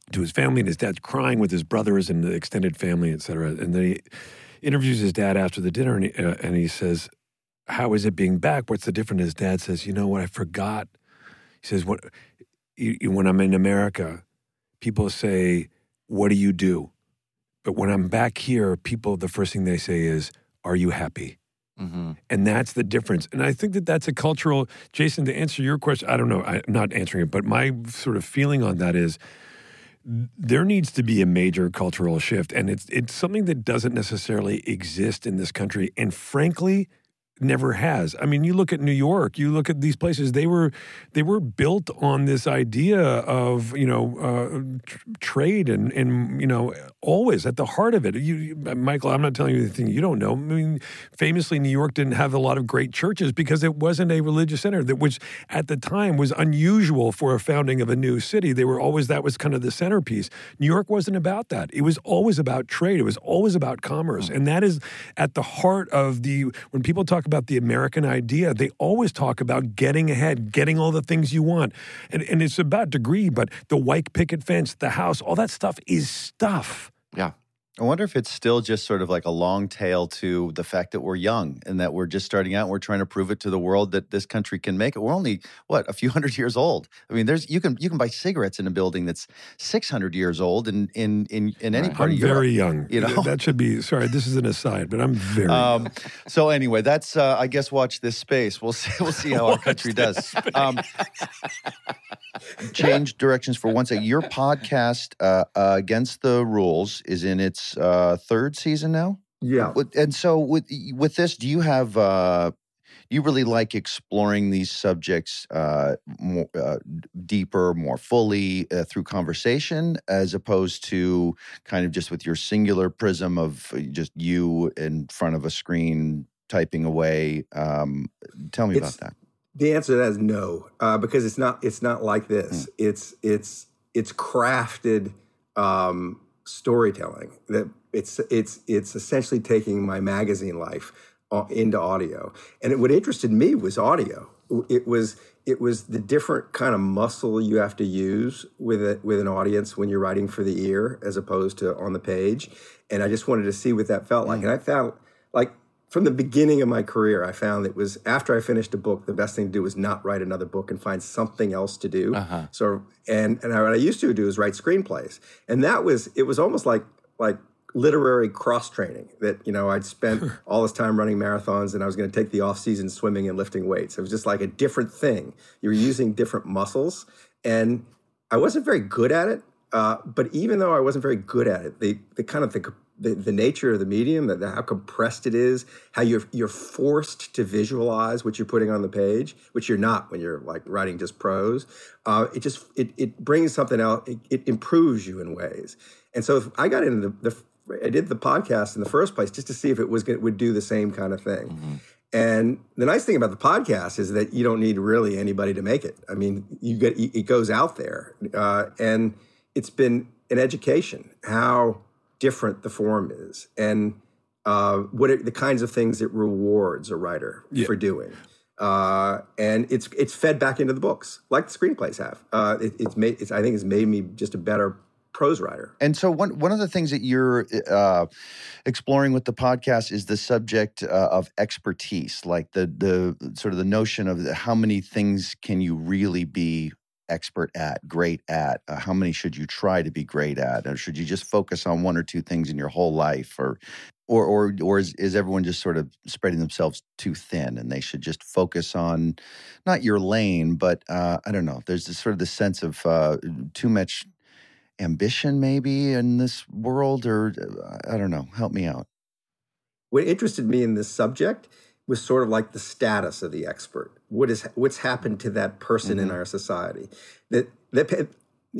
to his family, and his dad's crying with his brothers and the extended family, et cetera. And then he interviews his dad after the dinner, and he, uh, and he says, how is it being back? What's the difference? His dad says, you know what, I forgot. He says, what, you, you- when I'm in America, people say, what do you do? But when I'm back here, people, the first thing they say is, are you happy? Mm-hmm. And that's the difference. And I think that that's a cultural, Jason, to answer your question, I don't know, I'm not answering it, but my sort of feeling on that is there needs to be a major cultural shift. And it's it's something that doesn't necessarily exist in this country. And frankly, never has. I mean, you look at New York, you look at these places, they were they were built on this idea of, you know, uh, tr- trade and, and, you know, always at the heart of it. You, you, Michael, I'm not telling you anything you don't know. I mean, famously, New York didn't have a lot of great churches because it wasn't a religious center, that which at the time was unusual for a founding of a new city. They were always, that was kind of the centerpiece. New York wasn't about that. It was always about trade. It was always about commerce. And that is at the heart of the, when people talk about the American idea, they always talk about getting ahead, getting all the things you want. And, and it's about degree, but the white picket fence, the house, all that stuff is stuff. Yeah. I wonder if it's still just sort of like a long tail to the fact that we're young and that we're just starting out and we're trying to prove it to the world that this country can make it. We're only, what, a few hundred years old. I mean, there's you can you can buy cigarettes in a building that's six hundred years old in in in, in any Right. part I'm of Europe. very young. You know? That should be, sorry, this is an aside, but I'm very Um, young. so anyway, that's uh, I guess watch this space. We'll see. We'll see how our country does. Um, change directions for one second. Your podcast, uh, uh, Against the Rules, is in its uh, third season now. Yeah. With- And so with with this, do you have? Uh, you really like exploring these subjects uh, more uh, deeper, more fully uh, through conversation, as opposed to kind of just with your singular prism of just you in front of a screen typing away. Um, tell me It's- about that. The answer to that is no, uh, because it's not. It's not like this. It's it's it's crafted um, storytelling. That it's it's it's essentially taking my magazine life uh, into audio. And it, what interested me was audio. It was it was the different kind of muscle you have to use with it with an audience when you're writing for the ear as opposed to on the page. And I just wanted to see what that felt like. And I found like. From the beginning of my career, I found that it was after I finished a book, the best thing to do was not write another book and find something else to do. Uh-huh. So, and and what I used to do is write screenplays, and that was it was almost like like literary cross training. That you know I'd spent all this time running marathons, and I was going to take the off season swimming and lifting weights. It was just like a different thing. You're using different muscles, and I wasn't very good at it. Uh, but even though I wasn't very good at it, the the kind of the The, the nature of the medium, that how compressed it is, how you're you're forced to visualize what you're putting on the page, which you're not when you're like writing just prose. Uh, it just it it brings something out. It, it improves you in ways. And so if I got into the, the I did the podcast in the first place just to see if it was gonna, would do the same kind of thing. Mm-hmm. And the nice thing about the podcast is that you don't need really anybody to make it. I mean, you get it goes out there, uh, and it's been an education how different the form is, and uh, what are the kinds of things it rewards a writer Yeah. for doing. Uh, and it's it's fed back into the books, like the screenplays have. Uh, it, it's made. It's, I think it's made me just a better prose writer. And so one one of the things that you're uh, exploring with the podcast is the subject uh, of expertise, like the the sort of the notion of how many things can you really be expert at, great at? Uh, how many should you try to be great at? Or should you just focus on one or two things in your whole life? Or or or, or is, is everyone just sort of spreading themselves too thin and they should just focus on not your lane, but uh, I don't know. There's this sort of the sense of uh, too much ambition maybe in this world, or uh, I don't know. Help me out. What interested me in this subject was sort of like the status of the expert. What is what's happened to that person Mm-hmm. in our society? That the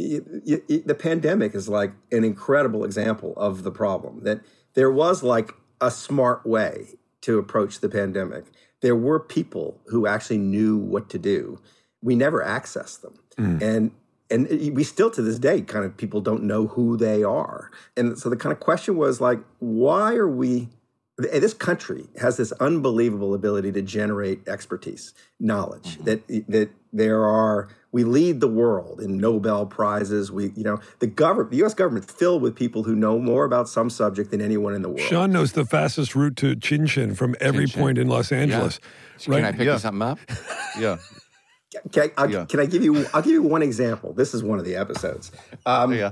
the pandemic is like an incredible example of the problem. That there was like a smart way to approach the pandemic. There were people who actually knew what to do. We never accessed them, mm. and and we still to this day kind of people don't know who they are. And so the kind of question was like, why are we th- this country has this unbelievable ability to generate expertise, knowledge. Mm-hmm. That that there are, we lead the world in Nobel prizes. We, you know, the government, the U S government's filled with people who know more about some subject than anyone in the world. Sean knows the fastest route to Chin Chin from every Chin Chin. point in Los Angeles. Can Right? I pick Yeah. you something up? Yeah. Can I, I'll- Yeah. can I give you? I'll give you one example. This is one of the episodes. Um, Yeah.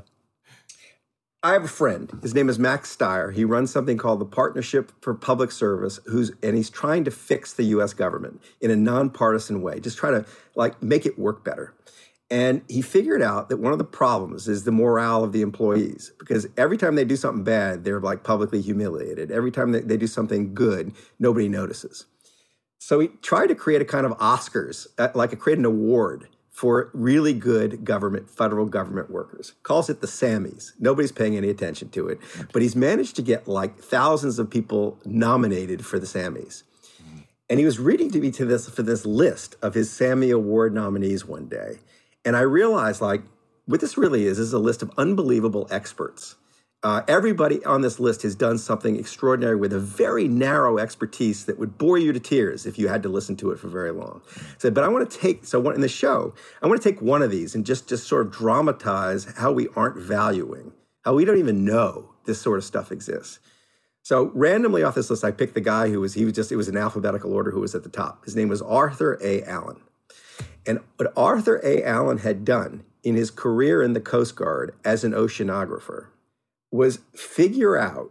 I have a friend. His name is Max Steyer. He runs something called the Partnership for Public Service, who's and he's trying to fix the U S government in a nonpartisan way, just try to like make it work better. And he figured out that one of the problems is the morale of the employees, because every time they do something bad, they're like publicly humiliated. Every time they, they do something good, nobody notices. So he tried to create a kind of Oscars, uh, like a, create an award for really good government, federal government workers. Calls it the Sammys. Nobody's paying any attention to it. But he's managed to get like thousands of people nominated for the Sammys. And he was reading to me to this for this list of his Sammy Award nominees one day. And I realized like what this really is, is a list of unbelievable experts. Uh, everybody on this list has done something extraordinary with a very narrow expertise that would bore you to tears if you had to listen to it for very long. So, but I want to take, so one, in the show, I want to take one of these and just, just sort of dramatize how we aren't valuing, how we don't even know this sort of stuff exists. So randomly off this list, I picked the guy who was, he was just, it was in alphabetical order who was at the top. His name was Arthur A. Allen. And what Arthur A. Allen had done in his career in the Coast Guard as an oceanographer was figure out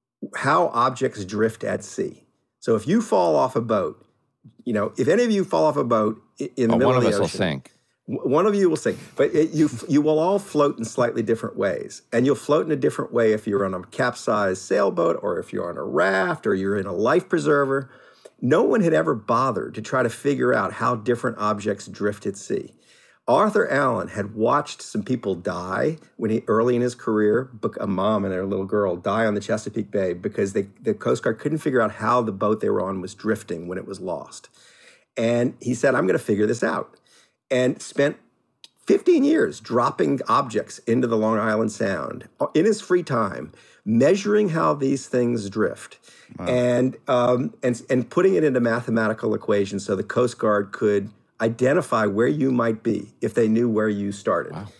how objects drift at sea. So if you fall off a boat, you know, if any of you fall off a boat i- in the Oh, middle one of of the us will ocean, sink. w- one of you will sink. But it, you you will all float in slightly different ways, and you'll float in a different way if you're on a capsized sailboat, or if you're on a raft, or you're in a life preserver. No one had ever bothered to try to figure out how different objects drift at sea. Arthur Allen had watched some people die when he early in his career, a mom and her little girl die on the Chesapeake Bay because they, the Coast Guard couldn't figure out how the boat they were on was drifting when it was lost. And he said, I'm going to figure this out. And spent fifteen years dropping objects into the Long Island Sound in his free time, measuring how these things drift. Wow. and um, and and putting it into mathematical equations so the Coast Guard could identify where you might be if they knew where you started. Wow.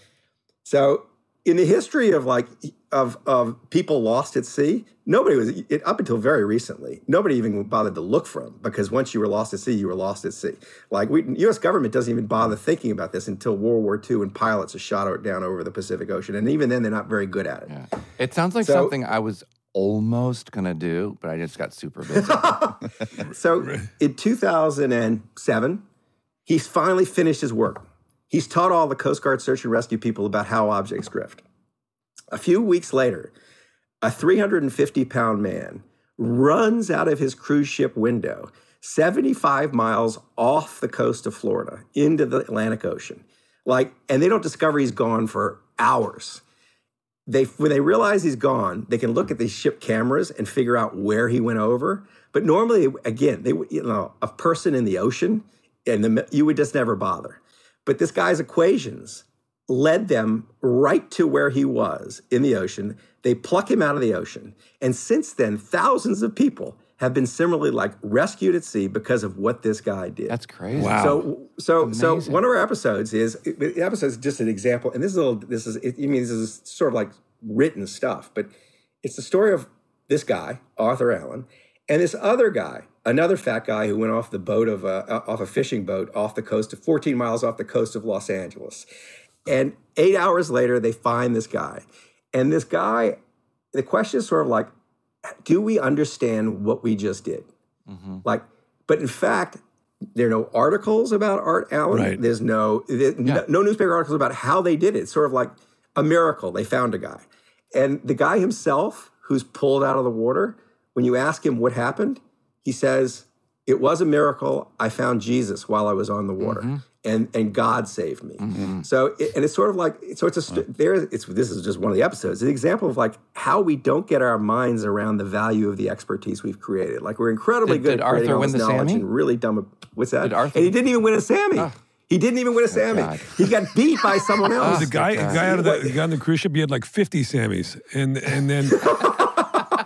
So in the history of like of of people lost at sea, nobody was it, up until very recently. Nobody even bothered to look for them, because once you were lost at sea, you were lost at sea. Like we, U S government doesn't even bother thinking about this until World War Two, and pilots are shot out down over the Pacific Ocean, and even then, they're not very good at it. Yeah. It sounds like So- something I was almost gonna do, but I just got super busy. So in two thousand seven, he's finally finished his work. He's taught all the Coast Guard search and rescue people about how objects drift. A few weeks later, a three hundred fifty pound man runs out of his cruise ship window seventy-five miles off the coast of Florida into the Atlantic Ocean. Like, and they don't discover he's gone for hours. They, when they realize he's gone, they can look at these ship cameras and figure out where he went over. But normally, again, they you know a person in the ocean, and the, you would just never bother. But this guy's equations led them right to where he was in the ocean. They pluck him out of the ocean. And since then, thousands of people have been similarly like rescued at sea because of what this guy did. That's crazy. Wow. So, so, so Amazing. one of our episodes is the episode is just an example, and this is a little. This is. It, you mean this is sort of like written stuff, but it's the story of this guy, Arthur Allen, and this other guy, another fat guy who went off the boat of a, off a fishing boat off the coast of fourteen miles off the coast of Los Angeles, and eight hours later they find this guy, and this guy. The question is sort of like, do we understand what we just did? Mm-hmm. Like, but in fact, there are no articles about Art Allen. Right. There's no, there, Yeah. no no newspaper articles about how they did it. It's sort of like a miracle. They found a guy. And the guy himself, who's pulled out of the water, when you ask him what happened, he says, it was a miracle. I found Jesus while I was on the water. Mm-hmm. And, and God saved me. Mm-hmm. So it, and it's sort of like so it's a st- there it's this is just one of the episodes. It's an example of like how we don't get our minds around the value of the expertise we've created. Like we're incredibly Did- good did at creating Arthur all win this the knowledge Sammy? and really dumb. What's that? Did Arthur- And he didn't even win a Sammy. Oh. He didn't even win a Sammy. God. He got beat by someone else. The guy, the God. guy out of the, the guy on the cruise ship, he had like fifty Sammys, and and then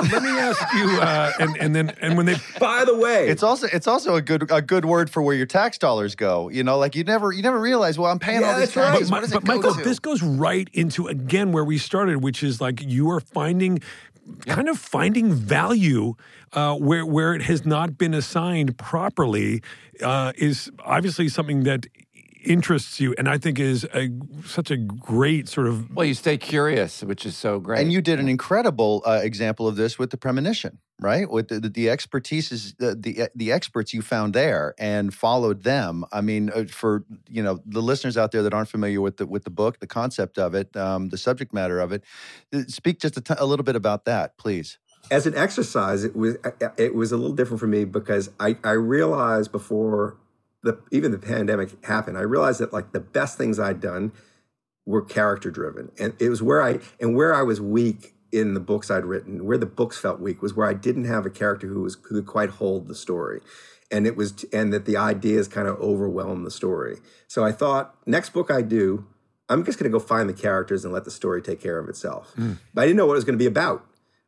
let me ask you, uh, and and then and when they By the way, It's also it's also a good a good word for where your tax dollars go. You know, like you never you never realize. Well, I'm paying Yeah, all these that's right. taxes. But, What does but it go Michael, to? this goes right into again where we started, which is like you are finding, kind of finding value uh, where where it has not been assigned properly uh, is obviously something that interests you, and I think is a such a great sort of. Well, you stay curious, which is so great. And you did an incredible uh, example of this with the premonition, right? With the, the, the expertise, is, the, the the experts you found there and followed them. I mean, uh, for you know the listeners out there that aren't familiar with the with the book, the concept of it, um, the subject matter of it, uh, speak just a, t- a little bit about that, please. as an exercise, it was it was a little different for me because I, I realized before the even the pandemic happened, I realized that like the best things I'd done were character driven, and it was where I and where I was weak in the books I'd written, where the books felt weak was where I didn't have a character who was who could quite hold the story, and it was and that the ideas kind of overwhelmed the story. So I thought, next book I do, I'm just going to go find the characters and let the story take care of itself. Mm. But I didn't know what it was going to be about.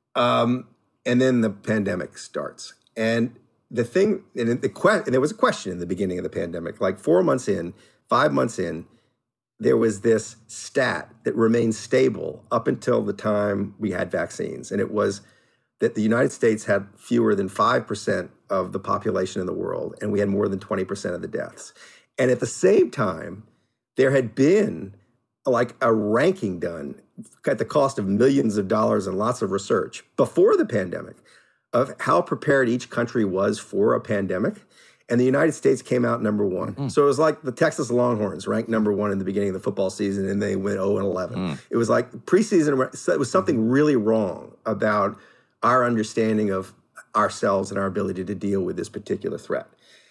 Um, and then the pandemic starts. And the thing, and, the que- and there was a question in the beginning of the pandemic, like four months in, five months in, there was this stat that remained stable up until the time we had vaccines. And it was that the United States had fewer than five percent of the population in the world, and we had more than twenty percent of the deaths. And at the same time, there had been like a ranking done at the cost of millions of dollars and lots of research before the pandemic of how prepared each country was for a pandemic. And the United States came out number one. Mm. So it was like the Texas Longhorns ranked number one in the beginning of the football season, and they went oh and eleven. Mm. It was like preseason, it was something really wrong about our understanding of ourselves and our ability to deal with this particular threat.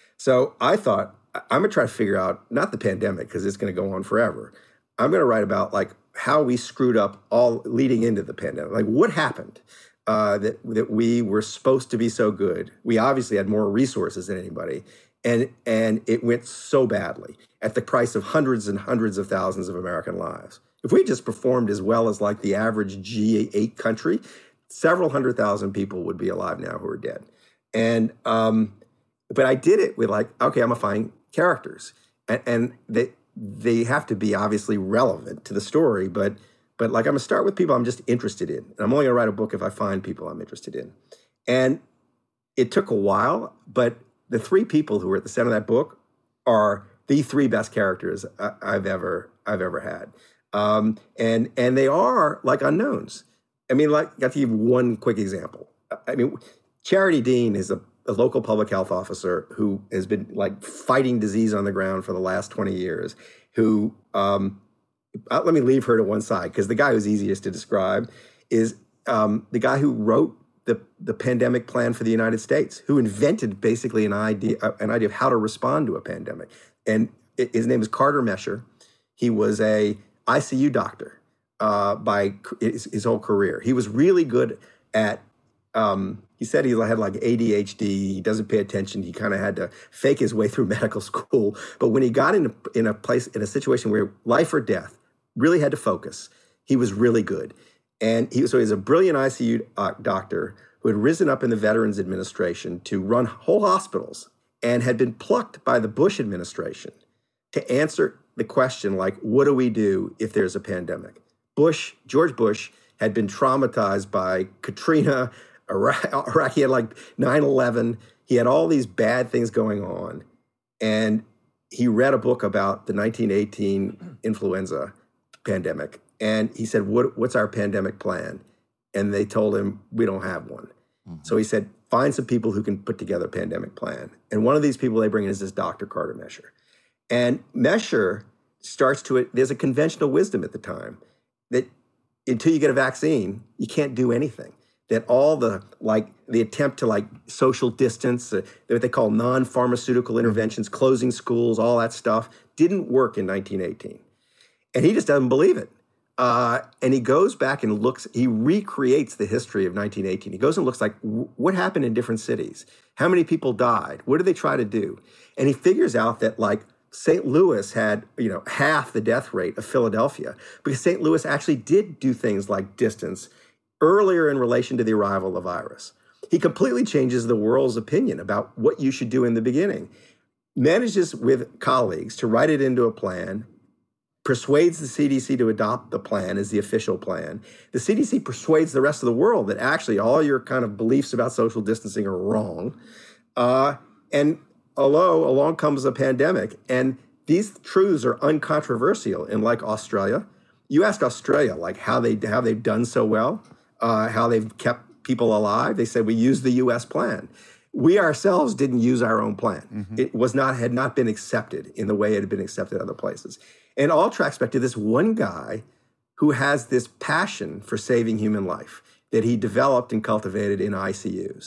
So I thought, I'm gonna try to figure out, not the pandemic, because it's gonna go on forever. I'm gonna write about like how we screwed up all leading into the pandemic. Like what happened uh, that, that we were supposed to be so good. We obviously had more resources than anybody. And, and it went so badly at the price of hundreds and hundreds of thousands of American lives. If we just performed as well as like the average G eight country, several hundred thousand people would be alive now who are dead. And, um, but I did it with like, okay, I'm gonna find characters. And, and they, they have to be obviously relevant to the story, but but like I'm gonna start with people I'm just interested in. And I'm only gonna write a book if I find people I'm interested in. And it took a while, but the three people who were at the center of that book are the three best characters I, I've ever I've ever had. Um, and and they are like unknowns. I mean, like, I got to give one quick example. I mean, Charity Dean is a a local public health officer who has been like fighting disease on the ground for the last twenty years, who, um, uh, let me leave her to one side, because the guy who's easiest to describe is um, the guy who wrote the, the pandemic plan for the United States, who invented basically an idea, uh, an idea of how to respond to a pandemic. And it, his name is Carter Mesher. He was a I C U doctor uh, by his, his whole career. He was really good at Um, he said he had like A D H D. He doesn't pay attention. He kind of had to fake his way through medical school. But when he got in a, in a place, in a situation where life or death, really had to focus, he was really good. And he, so he's a brilliant I C U uh, doctor who had risen up in the Veterans Administration to run whole hospitals and had been plucked by the Bush administration to answer the question, like, what do we do if there's a pandemic? Bush, George Bush, had been traumatized by Katrina, Iraq, Iraq, he had like nine eleven. He had all these bad things going on. And he read a book about the nineteen eighteen influenza pandemic. And he said, what, what's our pandemic plan? And they told him, we don't have one. Mm-hmm. So he said, find some people who can put together a pandemic plan. And one of these people they bring in is this Doctor Carter Mesher. And Mesher starts to, there's a conventional wisdom at the time that until you get a vaccine, you can't do anything. That all the, like, the attempt to, like, social distance, uh, what they call non-pharmaceutical interventions, closing schools, all that stuff, didn't work in nineteen eighteen. And he just doesn't believe it. Uh, and he goes back and looks, he recreates the history of nineteen eighteen. He goes and looks like, w- what happened in different cities? How many people died? What did they try to do? And he figures out that, like, Saint Louis had, you know, half the death rate of Philadelphia because Saint Louis actually did do things like distance earlier in relation to the arrival of the virus. He completely changes the world's opinion about what you should do in the beginning. Manages with colleagues to write it into a plan, persuades the C D C to adopt the plan as the official plan. The C D C persuades the rest of the world that actually all your kind of beliefs about social distancing are wrong. Uh, and although along comes a pandemic, and these truths are uncontroversial in like Australia. You ask Australia like how they how they've done so well, uh, how they've kept people alive. They said we used the U S plan. We ourselves didn't use our own plan. Mm-hmm. It was not had not been accepted in the way it had been accepted other places. And all tracks back to this one guy who has this passion for saving human life that he developed and cultivated in I C Us.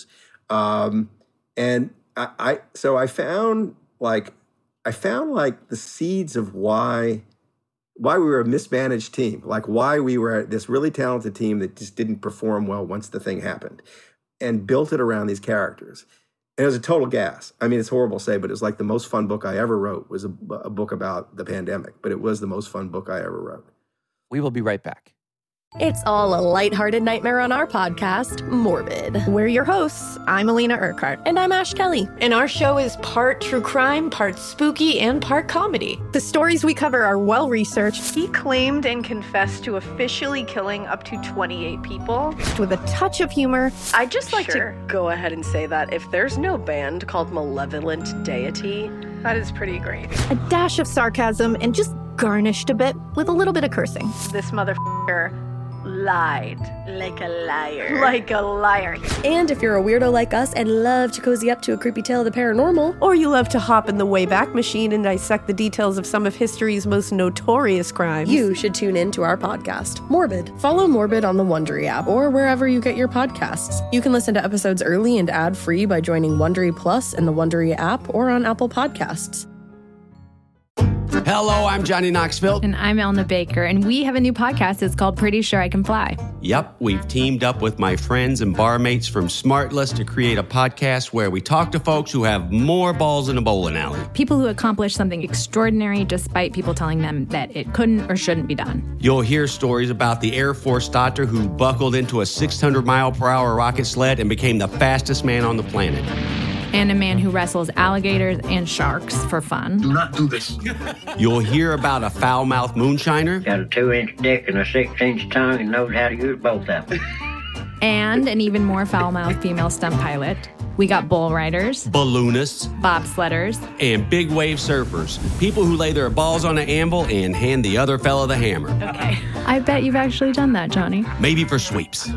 Um, and I, I so I found like I found like the seeds of why why we were a mismanaged team, like why we were this really talented team that just didn't perform well once the thing happened, and built it around these characters. And it was a total gas. I mean, it's horrible to say, but it was like the most fun book I ever wrote was a, a book about the pandemic, but it was the most fun book I ever wrote. We will be right back. It's all a lighthearted nightmare on our podcast, Morbid. We're your hosts. I'm Alina Urquhart. And I'm Ash Kelly. And our show is part true crime, part spooky, and part comedy. The stories we cover are well-researched. He claimed and confessed to officially killing up to twenty-eight people. With a touch of humor. I'd just like sure. to go ahead and say that if there's no band called Malevolent Deity, that is pretty great. A dash of sarcasm and just garnished a bit with a little bit of cursing. This motherfucker lied. Like a liar. Like a liar. And if you're a weirdo like us and love to cozy up to a creepy tale of the paranormal, or you love to hop in the Wayback Machine and dissect the details of some of history's most notorious crimes, you should tune in to our podcast, Morbid. Follow Morbid on the Wondery app or wherever you get your podcasts. You can listen to episodes early and ad-free by joining Wondery Plus in the Wondery app or on Apple Podcasts. Hello, I'm Johnny Knoxville. And I'm Elna Baker, and we have a new podcast. It's called Pretty Sure I Can Fly. Yep, we've teamed up with my friends and barmates from Smartless to create a podcast where we talk to folks who have more balls in a bowling alley. People who accomplish something extraordinary despite people telling them that it couldn't or shouldn't be done. You'll hear stories about the Air Force doctor who buckled into a six hundred mile per hour rocket sled and became the fastest man on the planet. And a man who wrestles alligators and sharks for fun. Do not do this. You'll hear about a foul-mouthed moonshiner. Got a two-inch dick and a six-inch tongue and knows how to use both of them. And an even more foul-mouthed female stunt pilot. We got bull riders, balloonists, bobsledders, and big wave surfers. People who lay their balls on an anvil and hand the other fella the hammer. Okay. I bet you've actually done that, Johnny. Maybe for sweeps.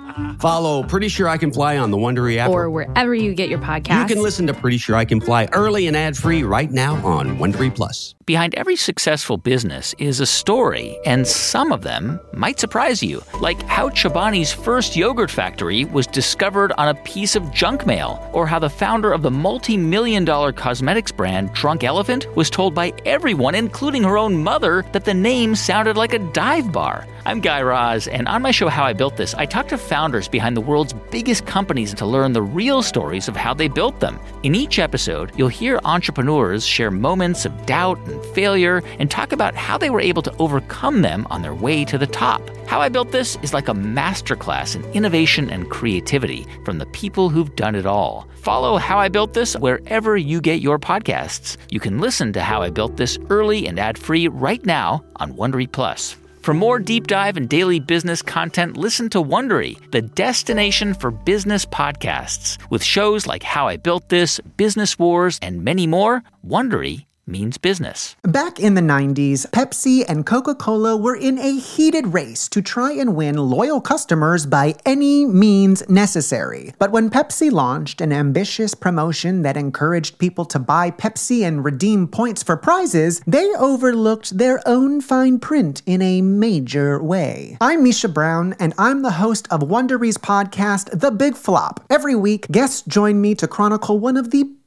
Follow Pretty Sure I Can Fly on the Wondery app. Or wherever you get your podcasts. You can listen to Pretty Sure I Can Fly early and ad-free right now on Wondery Plus. Behind every successful business is a story, and some of them might surprise you. Like how Chobani's first yogurt factory was discovered on a piece of junk mail, or how the founder of the multi-million dollar cosmetics brand Drunk Elephant was told by everyone, including her own mother, that the name sounded like a dive bar. I'm Guy Raz, and on my show How I Built This, I talk to founders behind the world's biggest companies to learn the real stories of how they built them. In each episode, you'll hear entrepreneurs share moments of doubt and failure and talk about how they were able to overcome them on their way to the top. How I Built This is like a masterclass in innovation and creativity from the people who've done it all. Follow How I Built This wherever you get your podcasts. You can listen to How I Built This early and ad-free right now on Wondery Plus. For more deep dive and daily business content, listen to Wondery, the destination for business podcasts. With shows like How I Built This, Business Wars, and many more, Wondery means business. Back in the nineties, Pepsi and Coca-Cola were in a heated race to try and win loyal customers by any means necessary. But when Pepsi launched an ambitious promotion that encouraged people to buy Pepsi and redeem points for prizes, they overlooked their own fine print in a major way. I'm Misha Brown, and I'm the host of Wondery's podcast, The Big Flop. Every week, guests join me to chronicle one of the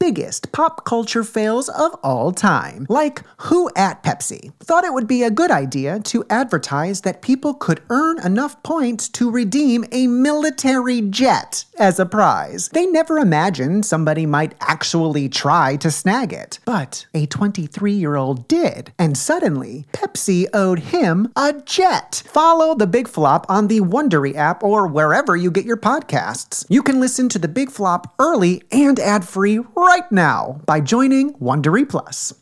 biggest pop culture fails of all time. Like, who at Pepsi thought it would be a good idea to advertise that people could earn enough points to redeem a military jet as a prize? They never imagined somebody might actually try to snag it. But a twenty-three-year-old did, and suddenly, Pepsi owed him a jet. Follow The Big Flop on the Wondery app or wherever you get your podcasts. You can listen to The Big Flop early and ad-free right now by joining Wondery Plus.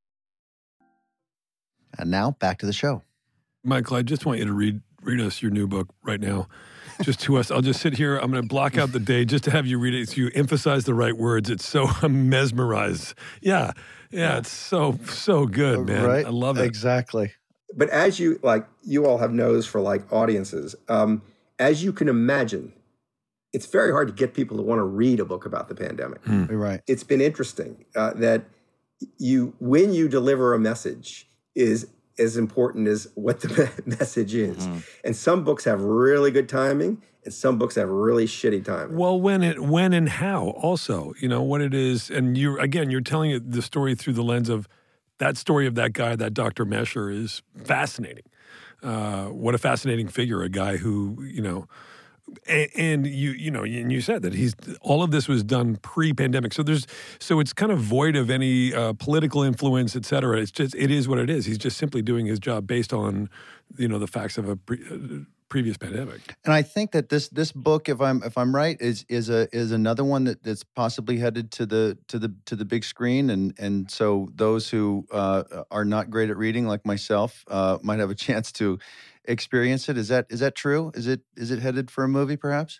And now, back to the show. Michael, I just want you to read read us your new book right now. Just to us. I'll just sit here. I'm going to block out the day just to have you read it. So you emphasize the right words. It's so I'm mesmerized. Yeah. Yeah. It's so, so good, man. Right? I love it. Exactly. But as you, like, you all have nose for, like, audiences. Um, as you can imagine, it's very hard to get people to want to read a book about the pandemic. Hmm. Right. It's been interesting uh, that you, when you deliver a message, is as important as what the message is. Mm-hmm. And some books have really good timing, and some books have really shitty timing. Well, when it, when and how also, you know, what it is. And you, again, you're telling it, the story through the lens of that story of that guy, that Doctor Mesher is fascinating. Uh, what a fascinating figure, a guy who, you know, and, and you, you know, and you said that he's, all of this was done pre-pandemic. So there's, so it's kind of void of any uh, political influence, et cetera. It's just, it is what it is. He's just simply doing his job based on, you know, the facts of a pre, uh, previous pandemic. And I think that this this book, if I'm if I'm right, is is a is another one that, that's possibly headed to the to the to the big screen, and and so those who uh, are not great at reading, like myself, uh, might have a chance to experience it. Is that is that true? Is it is it headed for a movie, perhaps?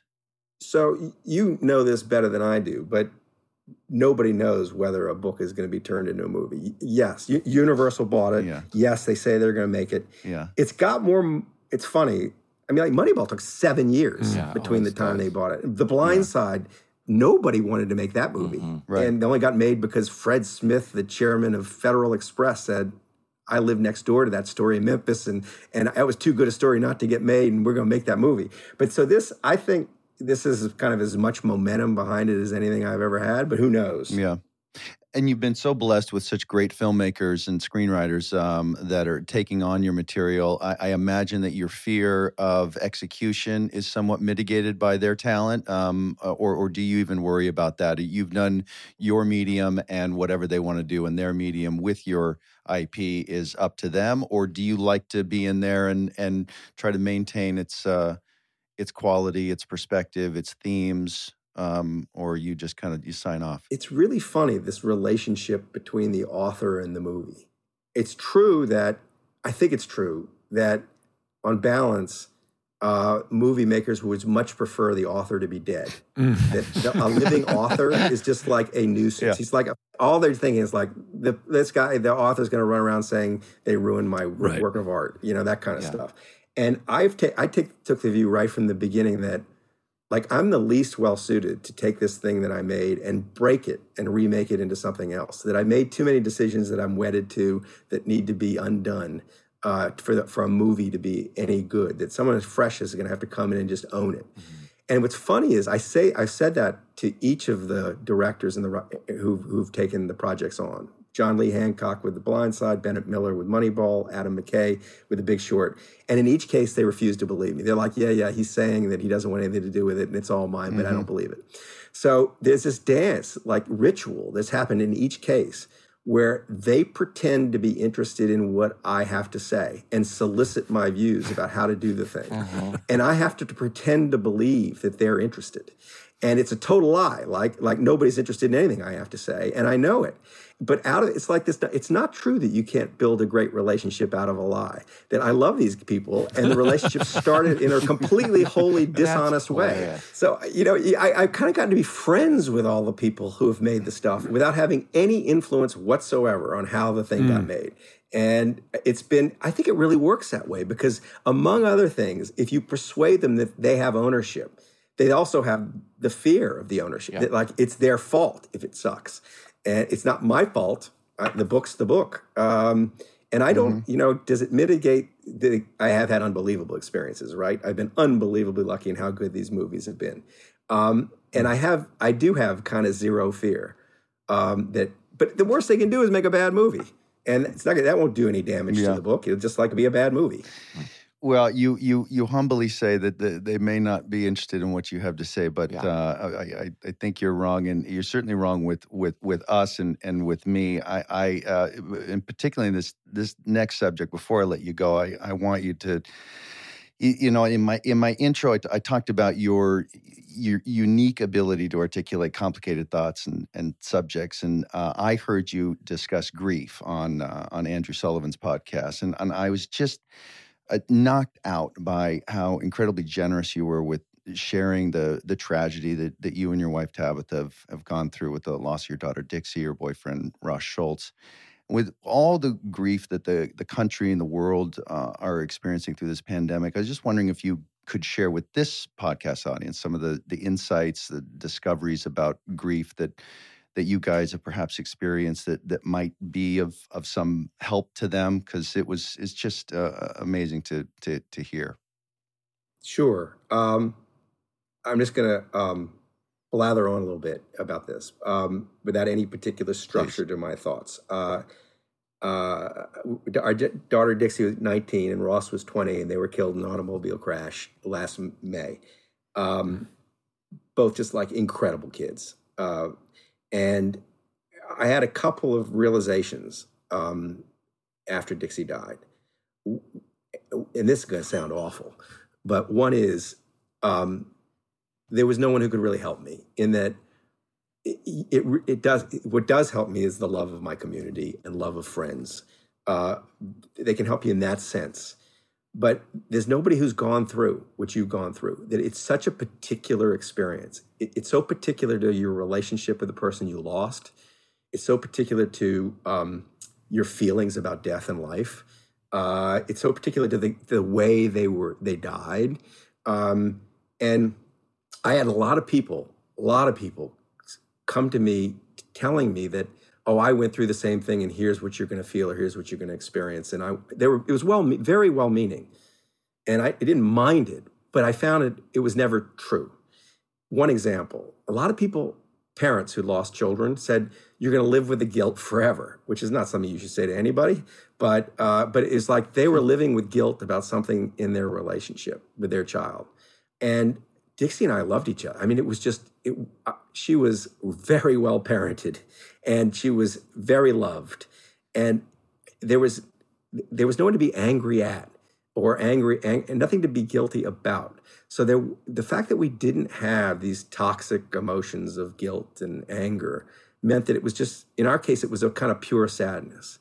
So you know this better than I do, but nobody knows whether a book is going to be turned into a movie. Yes, U- Universal bought it. Yeah. Yes, they say they're going to make it. Yeah. It's got more. It's funny. I mean, like Moneyball took seven years Yeah, between the always time does. they bought it. The Blind Side, nobody wanted to make that movie. Mm-hmm. Right. And they only got made because Fred Smith, the chairman of Federal Express, said, I live next door to that story in Memphis, and and that was too good a story not to get made, and we're going to make that movie. But so this, I think this is kind of as much momentum behind it as anything I've ever had, but who knows? Yeah. And you've been so blessed with such great filmmakers and screenwriters um, that are taking on your material. I, I imagine that your fear of execution is somewhat mitigated by their talent, um, or, or do you even worry about that? You've done your medium, and whatever they want to do in their medium with your I P is up to them, or do you like to be in there and and try to maintain its uh, its quality, its perspective, its themes? Um, or you just kind of, you sign off? It's really funny, this relationship between the author and the movie. It's true that, I think it's true, that on balance, uh, movie makers would much prefer the author to be dead. That the, a living author is just like a nuisance. Yeah. He's like, all they're thinking is like, the, this guy, the author's going to run around saying they ruined my Right. work of art, you know, that kind of Yeah. stuff. And I've ta- I take, took the view right from the beginning that, like, I'm the least well-suited to take this thing that I made and break it and remake it into something else. That I made too many decisions that I'm wedded to that need to be undone uh, for the, for a movie to be any good. That someone as fresh is going to have to come in and just own it. Mm-hmm. And what's funny is I say I've said that to each of the directors in the who've, who've taken the projects on. John Lee Hancock with The Blind Side, Bennett Miller with Moneyball, Adam McKay with The Big Short. And in each case, they refuse to believe me. They're like, yeah, yeah, he's saying that he doesn't want anything to do with it and it's all mine, but mm-hmm. I don't believe it. So there's this dance, like ritual, that's happened in each case where they pretend to be interested in what I have to say and solicit my views about how to do the thing. Uh-huh. And I have to, to pretend to believe that they're interested. And it's a total lie, like like nobody's interested in anything I have to say, and I know it. But out of it's like this, it's not true that you can't build a great relationship out of a lie. That I love these people, and the relationship started in a completely, wholly dishonest way. So, you know, I, I've kind of gotten to be friends with all the people who have made the stuff without having any influence whatsoever on how the thing mm. got made. And it's been, I think it really works that way because, among other things, if you persuade them that they have ownership, they also have the fear of the ownership. Yeah. That, like, it's their fault if it sucks. And it's not my fault. Uh, the book's the book. Um, and I don't, mm-hmm. you know, does it mitigate the, I have had unbelievable experiences, right? I've been unbelievably lucky in how good these movies have been. Um, and I have, I do have kind of zero fear Um, that, but the worst they can do is make a bad movie, and it's not that won't do any damage Yeah. to the book. It'll just like be a bad movie. Well, you you you humbly say that the, they may not be interested in what you have to say, but Yeah. uh, I, I I think you're wrong, and you're certainly wrong with with, with us and, and with me. I, I uh, and particularly in this this next subject. Before I let you go, I, I want you to, you, you know, in my in my intro, I, I talked about your your unique ability to articulate complicated thoughts and, and subjects, and uh, I heard you discuss grief on uh, on Andrew Sullivan's podcast, and and I was just. Uh, knocked out by how incredibly generous you were with sharing the the tragedy that, that you and your wife Tabitha have, have gone through with the loss of your daughter Dixie, your boyfriend Ross Schultz. With all the grief that the, the country and the world uh, are experiencing through this pandemic, I was just wondering if you could share with this podcast audience some of the, the insights, the discoveries about grief that that you guys have perhaps experienced that that might be of of some help to them, because it was it's just uh, amazing to to to hear. Sure. Um, I'm just going to um, blather on a little bit about this um, without any particular structure to my thoughts. Uh, uh, our d- daughter Dixie was nineteen and Ross was twenty, and they were killed in an automobile crash last May. Um, both just like incredible kids. Uh, And I had a couple of realizations um, after Dixie died. And this is going to sound awful, but one is um, there was no one who could really help me, in that it, it, it does, what does help me is the love of my community and love of friends. Uh, they can help you in that sense. But there's nobody who's gone through what you've gone through, that it's such a particular experience. It, it's so particular to your relationship with the person you lost. It's so particular to um, your feelings about death and life. Uh, it's so particular to the, the way they were they died. Um, and I had a lot of people, a lot of people come to me telling me that, oh, I went through the same thing, and here's what you're going to feel, or here's what you're going to experience. And I, they were, it was well, very well-meaning, and I, I didn't mind it, but I found it, it was never true. One example: a lot of people, parents who lost children, said you're going to live with the guilt forever, which is not something you should say to anybody, but uh, but it's like they were living with guilt about something in their relationship with their child. And Dixie and I loved each other. I mean, it was just, it, uh, she was very well parented, and she was very loved. And there was there was no one to be angry at or angry, ang- and nothing to be guilty about. So there, the fact that we didn't have these toxic emotions of guilt and anger meant that it was just, in our case, it was a kind of pure sadness.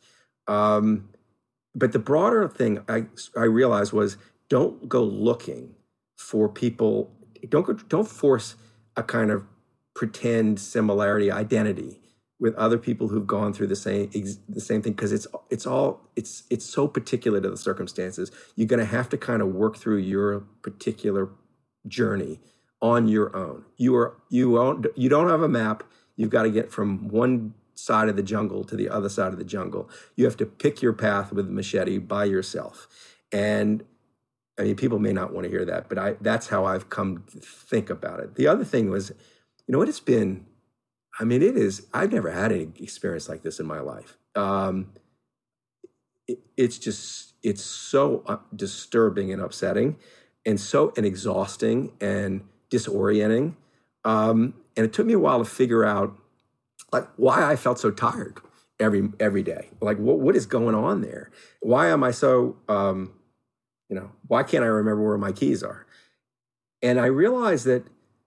Um, but the broader thing I, I realized was, don't go looking for people. Don't go, don't force a kind of pretend similarity, identity with other people who've gone through the same ex, the same thing, because it's it's all it's it's so particular to the circumstances. You're going to have to kind of work through your particular journey on your own. You are you don't you don't have a map. You've got to get from one side of the jungle to the other side of the jungle. You have to pick your path with a machete by yourself. And I mean, people may not want to hear that, but I that's how I've come to think about it. The other thing was, you know what it's been, I mean, it is, I've never had any experience like this in my life. Um, it, it's just, it's so uh, disturbing and upsetting, and so, and exhausting and disorienting. Um, and it took me a while to figure out, like, why I felt so tired every, every day. Like, what, what is going on there? Why am I so, um, you know, why can't I remember where my keys are? And I realized that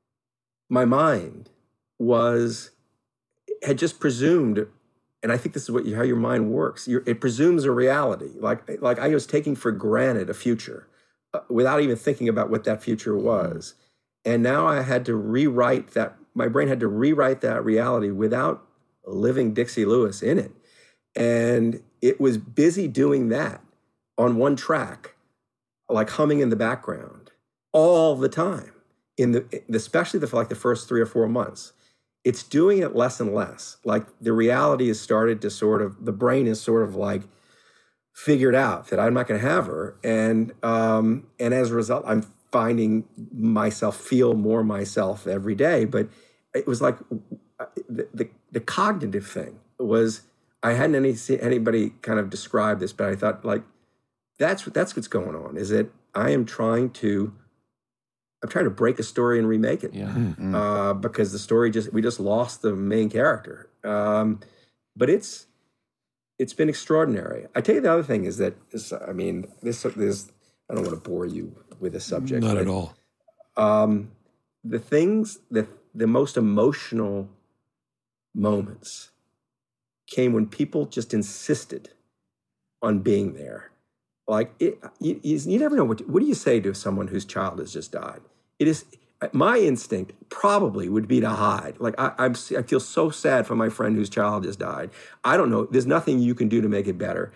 my mind was, had just presumed, and I think this is what you, how your mind works. You're, it presumes a reality. Like, like I was taking for granted a future uh, without even thinking about what that future was. And now I had to rewrite that. My brain had to rewrite that reality without living Dixie Lewis in it. And it was busy doing that on one track, like humming in the background all the time, in the especially the, for like the first three or four months. It's doing it less and less. Like the reality has started to sort of, the brain is sort of like figured out that I'm not going to have her. And um, and as a result, I'm finding myself feel more myself every day. But it was like the, the, the cognitive thing was, I hadn't any see anybody kind of describe this, but I thought like, that's that's what's going on. Is that I am trying to, I'm trying to break a story and remake it. Yeah. Mm-hmm. Uh, because the story just we just lost the main character. Um, but it's it's been extraordinary. I tell you the other thing is that this, I mean this this I don't want to bore you with this subject. Not but, at all. Um, the things that the most emotional moments came when people just insisted on being there. Like, it, you, you never know, what, what do you say to someone whose child has just died? It is, my instinct probably would be to hide. Like, I, I'm, I feel so sad for my friend whose child just died. I don't know, there's nothing you can do to make it better.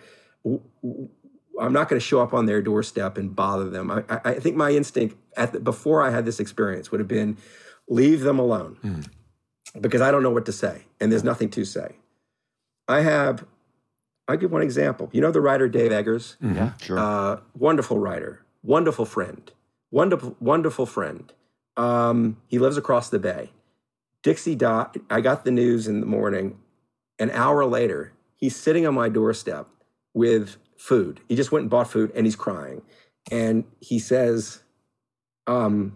I'm not going to show up on their doorstep and bother them. I, I think my instinct, at the, before I had this experience, would have been, leave them alone. Mm. Because I don't know what to say, and there's nothing to say. I have, I'll give one example. You know the writer Dave Eggers? Mm-hmm. Yeah, sure. Uh, wonderful writer, wonderful friend, wonderful, wonderful friend. Um, he lives across the bay. Dixie died. I got the news in the morning. An hour later, he's sitting on my doorstep with food. He just went and bought food, and he's crying. And he says, um,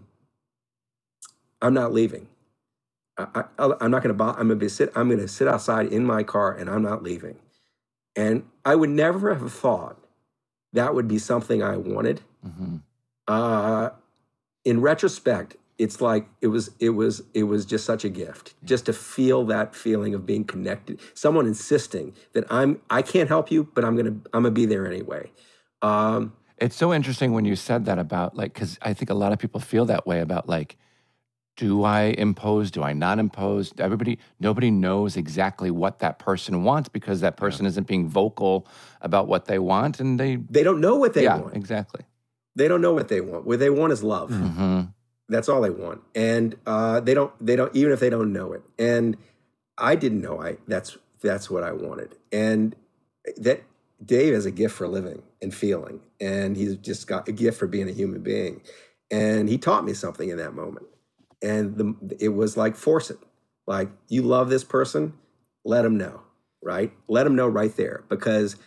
I'm not leaving. I, I, I'm not going to. I'm going to sit. I'm going to sit outside in my car, and I'm not leaving. And I would never have thought that would be something I wanted. Mm-hmm. Uh, in retrospect, it's like it was. It was. It was just such a gift, yeah. just to feel that feeling of being connected. Someone insisting that I'm. I can't help you, but I'm going to. I'm going to be there anyway. Um, it's so interesting when you said that about like, because I think a lot of people feel that way about like. Do I impose? Do I not impose? Everybody, nobody knows exactly what that person wants because that person yeah. isn't being vocal about what they want, and they they don't know what they yeah, want. Exactly. They don't know what they want. What they want is love. Mm-hmm. That's all they want, and uh, they don't. They don't even if they don't know it. And I didn't know. I that's that's what I wanted, and that Dave has a gift for living and feeling, and he's just got a gift for being a human being, and he taught me something in that moment. And the, it was like, force it. Like, you love this person, let them know, right? Let them know right there. Because,